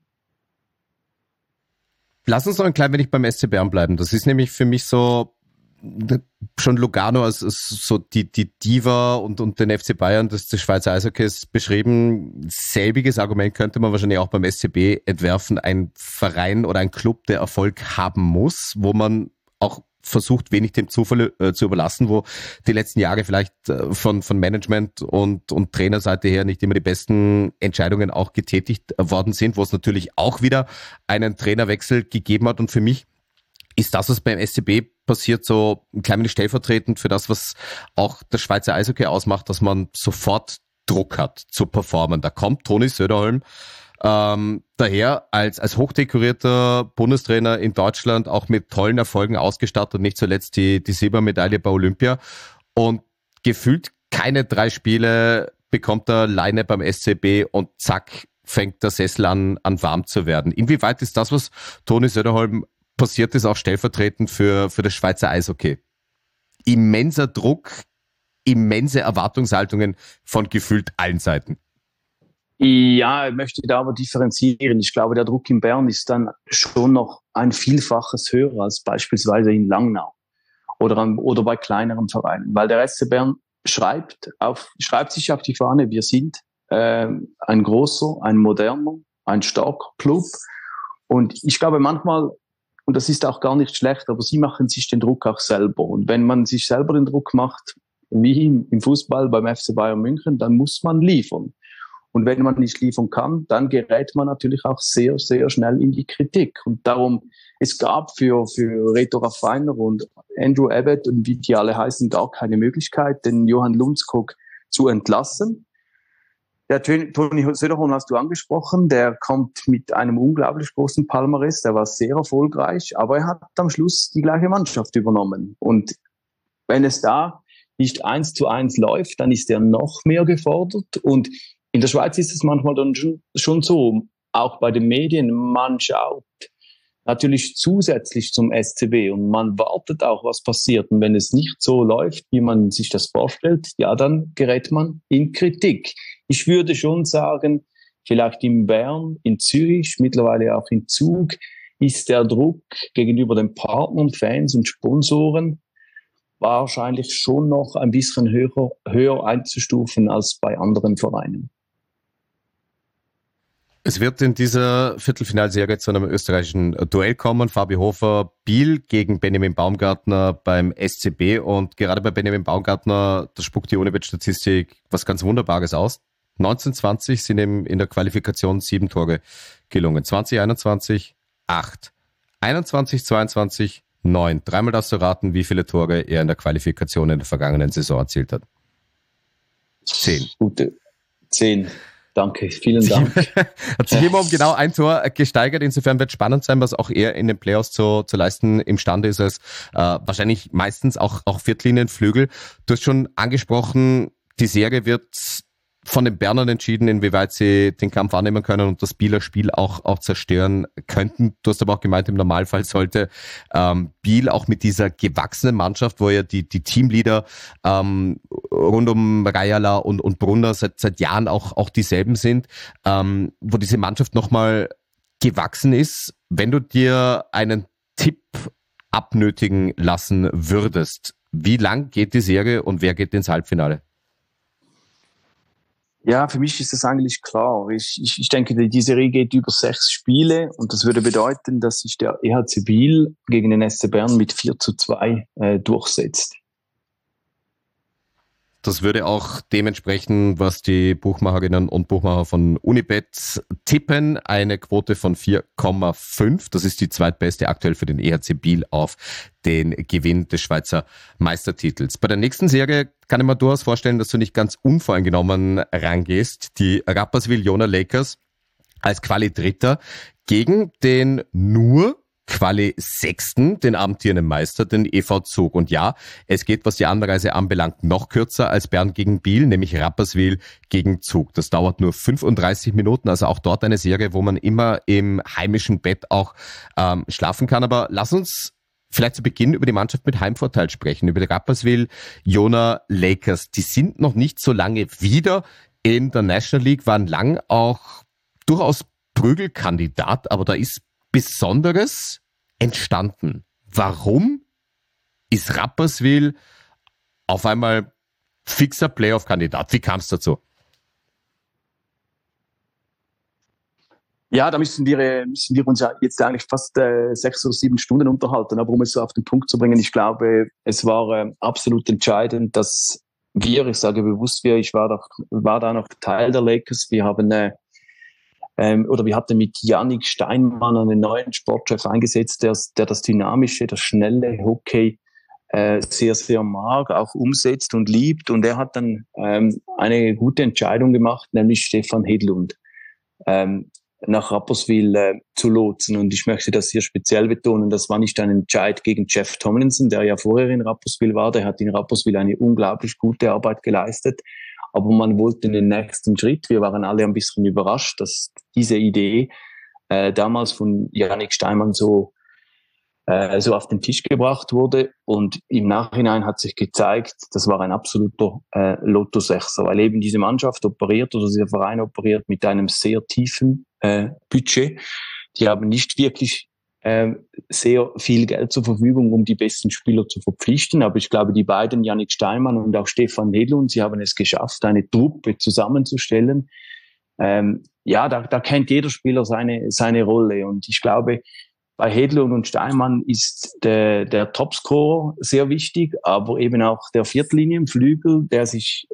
Lass uns noch ein klein wenig beim SC Bern bleiben. Das ist nämlich für mich so schon Lugano als so die Diva und den FC Bayern des Schweizer Eishockeys beschrieben. Selbiges Argument könnte man wahrscheinlich auch beim SCB entwerfen. Ein Verein oder ein Club, der Erfolg haben muss, wo man auch versucht, wenig dem Zufall zu überlassen, wo die letzten Jahre vielleicht von Management und Trainerseite her nicht immer die besten Entscheidungen auch getätigt worden sind, wo es natürlich auch wieder einen Trainerwechsel gegeben hat. Und für mich ist das, was beim SCB passiert, so ein klein wenig stellvertretend für das, was auch das Schweizer Eishockey ausmacht, dass man sofort Druck hat zu performen. Da kommt Toni Söderholm daher als hochdekorierter Bundestrainer in Deutschland, auch mit tollen Erfolgen ausgestattet, nicht zuletzt die Silbermedaille bei Olympia. Und gefühlt keine 3 Spiele bekommt er Leine beim SCB und zack, fängt der Sessel an warm zu werden. Inwieweit ist das, was Toni Söderholm passiert ist, auch stellvertretend für das Schweizer Eishockey? Immenser Druck, immense Erwartungshaltungen von gefühlt allen Seiten. Ja, ich möchte da aber differenzieren. Ich glaube, der Druck in Bern ist dann schon noch ein Vielfaches höher als beispielsweise in Langnau oder bei kleineren Vereinen, weil der SC Bern schreibt sich auf die Fahne, wir sind ein großer, ein moderner, ein starker Club. Und ich glaube manchmal, und das ist auch gar nicht schlecht, aber sie machen sich den Druck auch selber. Und wenn man sich selber den Druck macht, wie im Fußball beim FC Bayern München, dann muss man liefern. Und wenn man nicht liefern kann, dann gerät man natürlich auch sehr, sehr schnell in die Kritik. Und darum, es gab für Reto Raffiner und Andrew Abbott und wie die alle heißen, gar keine Möglichkeit, den Johann Lundskog zu entlassen. Der Toni Söderholm hast du angesprochen, der kommt mit einem unglaublich großen Palmares, der war sehr erfolgreich, aber er hat am Schluss die gleiche Mannschaft übernommen. Und wenn es da nicht 1:1 läuft, dann ist er noch mehr gefordert. Und in der Schweiz ist es manchmal dann schon so, auch bei den Medien, man schaut natürlich zusätzlich zum SCB und man wartet auch, was passiert. Und wenn es nicht so läuft, wie man sich das vorstellt, ja, dann gerät man in Kritik. Ich würde schon sagen, vielleicht in Bern, in Zürich, mittlerweile auch in Zug, ist der Druck gegenüber den Partnern, Fans und Sponsoren wahrscheinlich schon noch ein bisschen höher einzustufen als bei anderen Vereinen. Es wird in dieser Viertelfinalserie zu einem österreichischen Duell kommen. Fabi Hofer, Biel gegen Benjamin Baumgartner beim SCB. Und gerade bei Benjamin Baumgartner, da spuckt die Unibet-Statistik was ganz Wunderbares aus. 1920 sind ihm in der Qualifikation 7 Tore gelungen. 2021 8. 21-22 9. Dreimal darfst du raten, wie viele Tore er in der Qualifikation in der vergangenen Saison erzielt hat. 10. Gute 10. Danke, vielen Dank. Hat sich immer um genau ein Tor gesteigert. Insofern wird spannend sein, was auch er in den Playoffs zu leisten imstande ist, als wahrscheinlich meistens auch Viertlinienflügel. Du hast schon angesprochen, die Serie wird von den Bernern entschieden, inwieweit sie den Kampf annehmen können und das Bieler Spiel auch zerstören könnten. Du hast aber auch gemeint, im Normalfall sollte Biel auch mit dieser gewachsenen Mannschaft, wo ja die Teamleader rund um Rajala und Brunner seit Jahren auch dieselben sind, wo diese Mannschaft nochmal gewachsen ist. Wenn du dir einen Tipp abnötigen lassen würdest, wie lang geht die Serie und wer geht ins Halbfinale? Ja, für mich ist das eigentlich klar. Ich denke, die Serie geht über 6 Spiele und das würde bedeuten, dass sich der EHC Biel gegen den SC Bern mit 4:2 durchsetzt. Das würde auch dementsprechend, was die Buchmacherinnen und Buchmacher von Unibet tippen. Eine Quote von 4,5. Das ist die zweitbeste aktuell für den EHC Biel auf den Gewinn des Schweizer Meistertitels. Bei der nächsten Serie kann ich mir durchaus vorstellen, dass du nicht ganz unvoreingenommen rangehst. Die Rapperswil-Jona Lakers als Quali-Dritter gegen den nur Quali-Sechsten, den amtierenden Meister, den EV Zug. Und ja, es geht, was die Anreise anbelangt, noch kürzer als Bern gegen Biel, nämlich Rapperswil gegen Zug. Das dauert nur 35 Minuten, also auch dort eine Serie, wo man immer im heimischen Bett auch schlafen kann. Aber lass uns vielleicht zu Beginn über die Mannschaft mit Heimvorteil sprechen, über die Rapperswil-Jona Lakers. Die sind noch nicht so lange wieder in der National League, waren lang auch durchaus Prügelkandidat, aber da ist Besonderes entstanden. Warum ist Rapperswil auf einmal fixer Playoff-Kandidat? Wie kam es dazu? Ja, da müssen wir uns ja jetzt eigentlich fast 6 oder 7 Stunden unterhalten. Aber um es so auf den Punkt zu bringen, ich glaube, es war absolut entscheidend, dass ich sage bewusst wir, ich war da noch Teil der Lakers. Wir hatten mit Yannick Steinmann einen neuen Sportchef eingesetzt, der das dynamische, das schnelle Hockey sehr, sehr mag, auch umsetzt und liebt. Und er hat dann eine gute Entscheidung gemacht, nämlich Stefan Hedlund nach Rapperswil zu lotsen. Und ich möchte das hier speziell betonen, das war nicht ein Entscheid gegen Jeff Tomlinson, der ja vorher in Rapperswil war. Der hat in Rapperswil eine unglaublich gute Arbeit geleistet. Aber man wollte den nächsten Schritt. Wir waren alle ein bisschen überrascht, dass diese Idee damals von Yannick Steinmann so auf den Tisch gebracht wurde. Und im Nachhinein hat sich gezeigt, das war ein absoluter Lotto-Sechser, weil eben diese Mannschaft operiert oder dieser Verein operiert mit einem sehr tiefen Budget. Die haben nicht wirklich sehr viel Geld zur Verfügung, um die besten Spieler zu verpflichten. Aber ich glaube, die beiden, Yannick Steinmann und auch Stefan Hedlund, sie haben es geschafft, eine Truppe zusammenzustellen. Da kennt jeder Spieler seine Rolle. Und ich glaube, bei Hedlund und Steinmann ist der Topscorer sehr wichtig, aber eben auch der Viertlinienflügel, der sich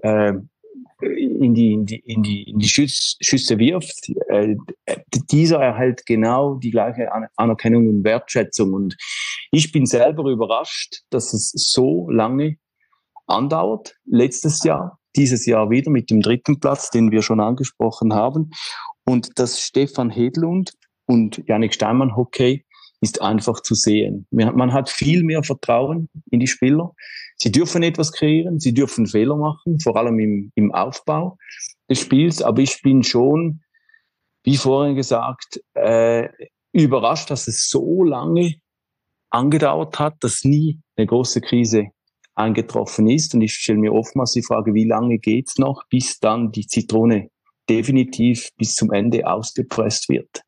in die Schüsse wirft, dieser erhält genau die gleiche Anerkennung und Wertschätzung. Und ich bin selber überrascht, dass es so lange andauert. Letztes Jahr, dieses Jahr wieder mit dem 3. Platz, den wir schon angesprochen haben. Und das Stefan Hedlund und Yannick Steinmann Hockey ist einfach zu sehen. Man hat viel mehr Vertrauen in die Spieler. Sie dürfen etwas kreieren, sie dürfen Fehler machen, vor allem im Aufbau des Spiels. Aber ich bin schon, wie vorhin gesagt, überrascht, dass es so lange angedauert hat, dass nie eine große Krise eingetroffen ist. Und ich stelle mir oftmals die Frage, wie lange geht's noch, bis dann die Zitrone definitiv bis zum Ende ausgepresst wird.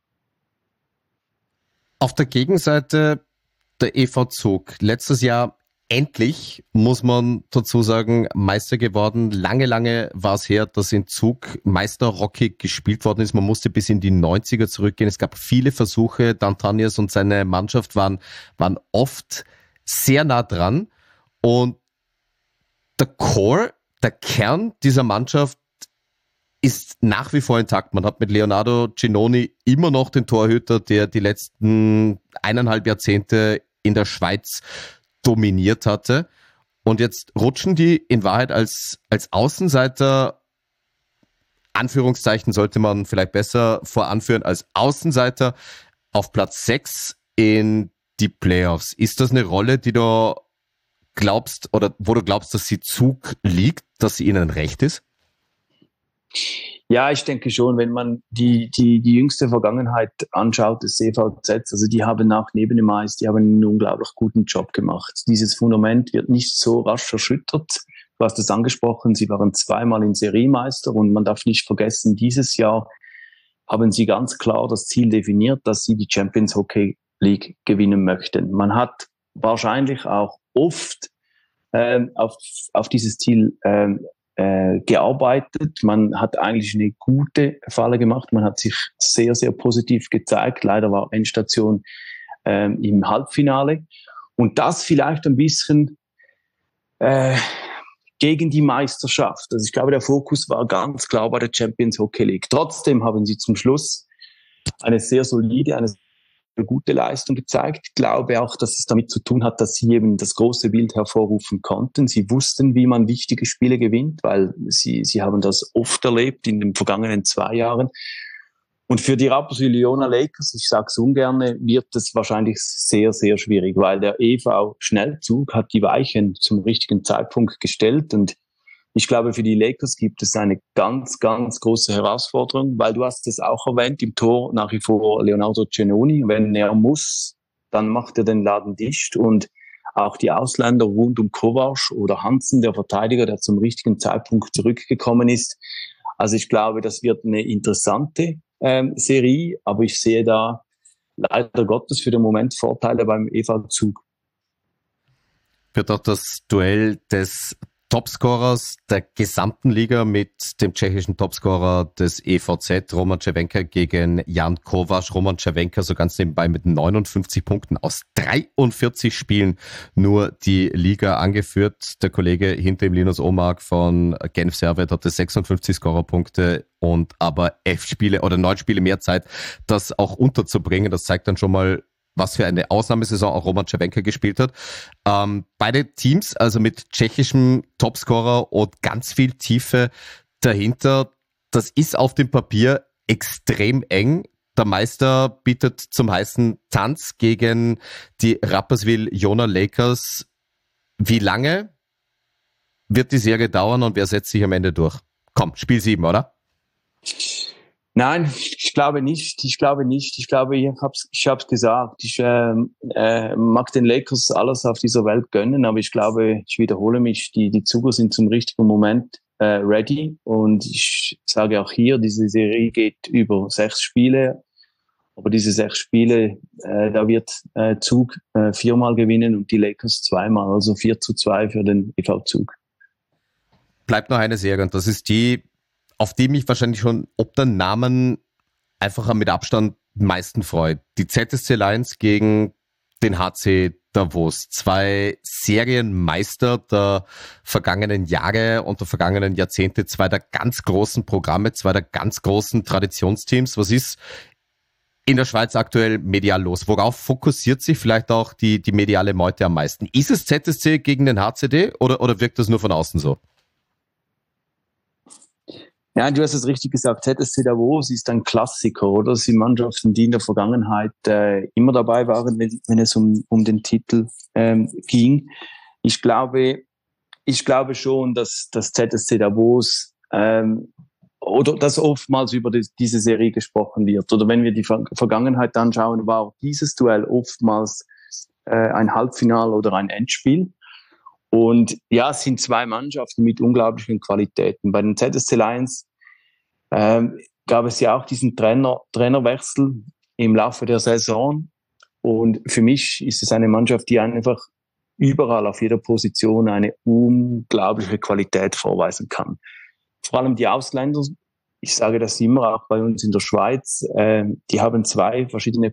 Auf der Gegenseite der EV Zug. Letztes Jahr endlich, muss man dazu sagen, Meister geworden. Lange war es her, dass in Zug Meister-Rocky gespielt worden ist. Man musste bis in die 90er zurückgehen. Es gab viele Versuche. Dantanias und seine Mannschaft waren oft sehr nah dran. Und der Core, der Kern dieser Mannschaft ist nach wie vor intakt. Man hat mit Leonardo Ginoni immer noch den Torhüter, der die letzten 1,5 Jahrzehnte in der Schweiz dominiert hatte. Und jetzt rutschen die in Wahrheit als Außenseiter, Anführungszeichen sollte man vielleicht besser voranführen, als Außenseiter auf Platz 6 in die Playoffs. Ist das eine Rolle, die du glaubst oder wo du glaubst, dass sie Zug liegt, dass sie ihnen recht ist? Ja, ich denke schon, wenn man die jüngste Vergangenheit anschaut des CVZ, also die haben auch neben dem Eis, die haben einen unglaublich guten Job gemacht. Dieses Fundament wird nicht so rasch erschüttert. Du hast es angesprochen, sie waren 2-mal in Seriemeister und man darf nicht vergessen, dieses Jahr haben sie ganz klar das Ziel definiert, dass sie die Champions Hockey League gewinnen möchten. Man hat wahrscheinlich auch oft auf dieses Ziel gearbeitet. Man hat eigentlich eine gute Falle gemacht. Man hat sich sehr, sehr positiv gezeigt. Leider war Endstation im Halbfinale. Und das vielleicht ein bisschen gegen die Meisterschaft. Also ich glaube, der Fokus war ganz klar bei der Champions Hockey League. Trotzdem haben sie zum Schluss eine sehr solide, eine sehr gute Leistung gezeigt. Ich glaube auch, dass es damit zu tun hat, dass sie eben das große Bild hervorrufen konnten. Sie wussten, wie man wichtige Spiele gewinnt, weil sie haben das oft erlebt in den vergangenen 2 Jahren. Und für die Rapperswil Jona Lakers, ich sage es ungern, wird es wahrscheinlich sehr, sehr schwierig, weil der EV-Schnellzug hat die Weichen zum richtigen Zeitpunkt gestellt. Und ich glaube, für die Lakers gibt es eine ganz, ganz große Herausforderung, weil du hast es auch erwähnt, im Tor nach wie vor Leonardo Giannoni. Wenn er muss, dann macht er den Laden dicht. Und auch die Ausländer rund um Kovac oder Hansen, der Verteidiger, der zum richtigen Zeitpunkt zurückgekommen ist. Also ich glaube, das wird eine interessante Serie, aber ich sehe da leider Gottes für den Moment Vorteile beim EV-Zug. Wird auch das Duell des Topscorers der gesamten Liga mit dem tschechischen Topscorer des EVZ, Roman Cervenka, gegen Jan Kovac. Roman Cervenka so ganz nebenbei mit 59 Punkten aus 43 Spielen nur die Liga angeführt. Der Kollege hinter ihm, Linus Omark von Genf Servet, hatte 56 Scorerpunkte und aber 9 Spiele mehr Zeit, das auch unterzubringen. Das zeigt dann schon mal, was für eine Ausnahmesaison auch Roman Cervenka gespielt hat. Beide Teams, also mit tschechischem Topscorer und ganz viel Tiefe dahinter, das ist auf dem Papier extrem eng. Der Meister bietet zum heißen Tanz gegen die Rapperswil Jona Lakers. Wie lange wird die Serie dauern und wer setzt sich am Ende durch? Komm, Spiel 7, oder? Nein, ich glaube nicht. Ich glaube, ich hab's gesagt. Ich mag den Lakers alles auf dieser Welt gönnen, aber ich glaube, ich wiederhole mich, die Zuger sind zum richtigen Moment ready. Und ich sage auch hier, diese Serie geht über 6 Spiele. Aber diese 6 Spiele, da wird Zug 4-mal gewinnen und die Lakers 2-mal, also 4-2 für den EV-Zug. Bleibt noch eine Serie und das ist die, auf die mich wahrscheinlich schon ob der Namen einfach mit Abstand am meisten freut. Die ZSC Lions gegen den HC Davos. 2 Serienmeister der vergangenen Jahre und der vergangenen Jahrzehnte, 2 der ganz großen Programme, 2 der ganz großen Traditionsteams. Was ist in der Schweiz aktuell medial los? Worauf fokussiert sich vielleicht auch die mediale Meute am meisten? Ist es ZSC gegen den HCD oder wirkt das nur von außen so? Ja, du hast es richtig gesagt. ZSC Davos ist ein Klassiker, oder? Das sind Mannschaften, die in der Vergangenheit immer dabei waren, wenn es um den Titel ging. Ich glaube schon, dass das ZSC Davos oder dass oftmals über diese Serie gesprochen wird. Oder wenn wir die Vergangenheit anschauen, war dieses Duell oftmals ein Halbfinale oder ein Endspiel. Und ja, es sind 2 Mannschaften mit unglaublichen Qualitäten. Bei den ZSC Lions gab es ja auch diesen Trainerwechsel im Laufe der Saison. Und für mich ist es eine Mannschaft, die einfach überall auf jeder Position eine unglaubliche Qualität vorweisen kann. Vor allem die Ausländer, ich sage das immer auch bei uns in der Schweiz, die haben 2 verschiedene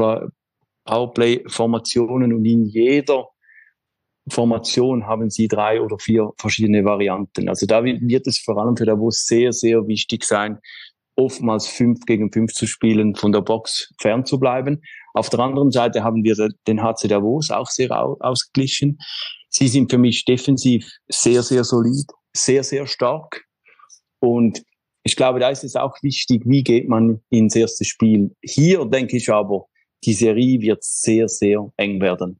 Powerplay-Formationen und in jeder Formation haben sie 3 oder 4 verschiedene Varianten. Also da wird es vor allem für Davos sehr, sehr wichtig sein, oftmals 5 gegen 5 zu spielen, von der Box fern zu bleiben. Auf der anderen Seite haben wir den HC Davos auch sehr ausgeglichen. Sie sind für mich defensiv sehr, sehr solid, sehr, sehr stark. Und ich glaube, da ist es auch wichtig, wie geht man ins erste Spiel. Hier denke ich aber, die Serie wird sehr, sehr eng werden.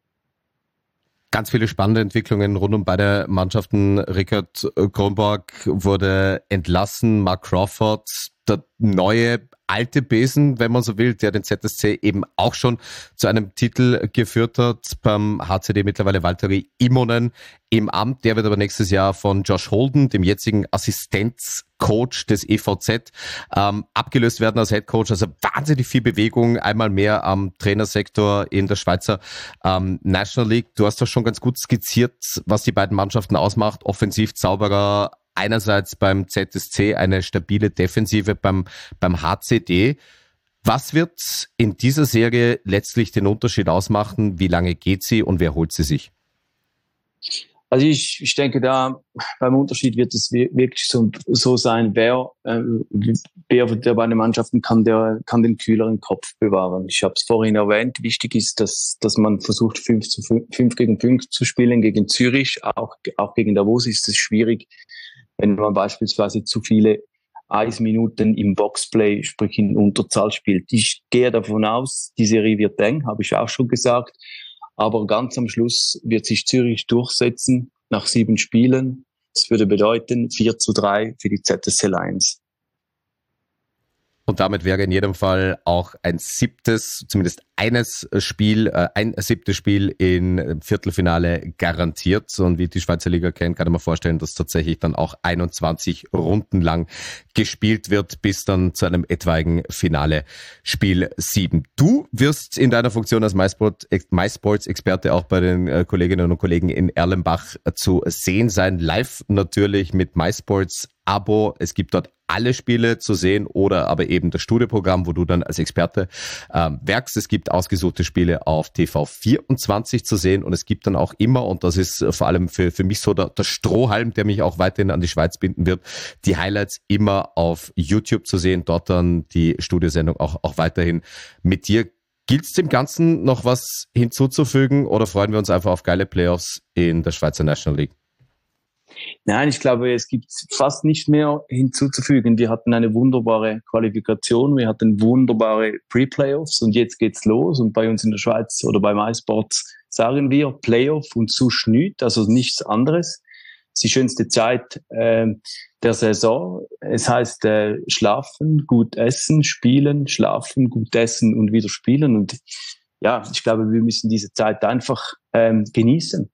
Ganz viele spannende Entwicklungen rund um beide Mannschaften. Richard Kronborg wurde entlassen, Mark Crawford, der neue alte Besen, wenn man so will, der den ZSC eben auch schon zu einem Titel geführt hat. Beim HCD mittlerweile Valtteri Immonen im Amt. Der wird aber nächstes Jahr von Josh Holden, dem jetzigen Assistenzcoach des EVZ, abgelöst werden als Headcoach. Also wahnsinnig viel Bewegung, einmal mehr am Trainersektor in der Schweizer National League. Du hast doch schon ganz gut skizziert, was die beiden Mannschaften ausmacht. Offensiv Zauberer einerseits beim ZSC, eine stabile Defensive beim HCD. Was wird in dieser Serie letztlich den Unterschied ausmachen? Wie lange geht sie und wer holt sie sich? Also ich denke, da beim Unterschied wird es wirklich so sein, wer der beiden Mannschaften kann den kühleren Kopf bewahren. Ich habe es vorhin erwähnt, wichtig ist, dass man versucht 5 gegen 5 zu spielen gegen Zürich, auch gegen Davos ist es schwierig, wenn man beispielsweise zu viele Eisminuten im Boxplay, sprich in Unterzahl spielt. Ich gehe davon aus, die Serie wird eng, habe ich auch schon gesagt. Aber ganz am Schluss wird sich Zürich durchsetzen nach 7 Spielen. Das würde bedeuten 4:3 für die ZSC Lions. Und damit wäre in jedem Fall auch ein 7., zumindest ein 7. Spiel im Viertelfinale garantiert. Und wie ich die Schweizer Liga kennt, kann ich mir vorstellen, dass tatsächlich dann auch 21 Runden lang gespielt wird, bis dann zu einem etwaigen Finale Spiel 7. Du wirst in deiner Funktion als MySports-Experte auch bei den Kolleginnen und Kollegen in Erlenbach zu sehen sein. Live natürlich mit MySports-Abo. Es gibt dort alle Spiele zu sehen oder aber eben das Studioprogramm, wo du dann als Experte werkst. Es gibt ausgesuchte Spiele auf TV24 zu sehen und es gibt dann auch immer, und das ist vor allem für mich so der Strohhalm, der mich auch weiterhin an die Schweiz binden wird, die Highlights immer auf YouTube zu sehen, dort dann die Studiosendung auch weiterhin mit dir. Gilt es dem Ganzen noch was hinzuzufügen oder freuen wir uns einfach auf geile Playoffs in der Schweizer National League? Nein, ich glaube, es gibt fast nicht mehr hinzuzufügen. Wir hatten eine wunderbare Qualifikation, wir hatten wunderbare Pre-Playoffs und jetzt geht's los. Und bei uns in der Schweiz oder bei MySports sagen wir Playoff und sonst nichts, also nichts anderes. Das ist die schönste Zeit der Saison. Es heißt schlafen, gut essen, spielen, schlafen, gut essen und wieder spielen. Und ja, ich glaube, wir müssen diese Zeit einfach genießen.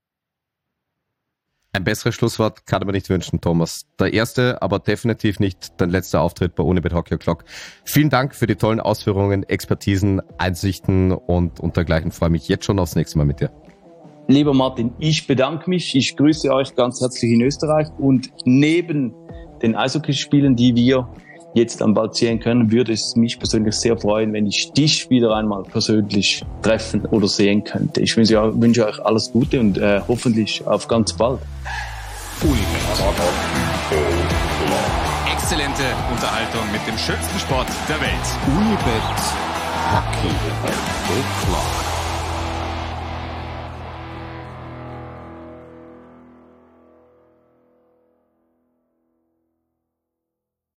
Ein besseres Schlusswort kann ich mir nicht wünschen, Thomas. Der erste, aber definitiv nicht dein letzter Auftritt bei Unibet Hockey O'Clock. Vielen Dank für die tollen Ausführungen, Expertisen, Einsichten und dergleichen. Freue mich jetzt schon aufs nächste Mal mit dir. Lieber Martin, ich bedanke mich. Ich grüße euch ganz herzlich in Österreich. Und neben den Eishockeyspielen, die wir jetzt am bald sehen können, würde es mich persönlich sehr freuen, wenn ich dich wieder einmal persönlich treffen oder sehen könnte. Ich wünsche euch alles Gute und hoffentlich auf ganz bald. Exzellente Unterhaltung mit dem schönsten Sport der Welt. Unibet Hockey O'Clock.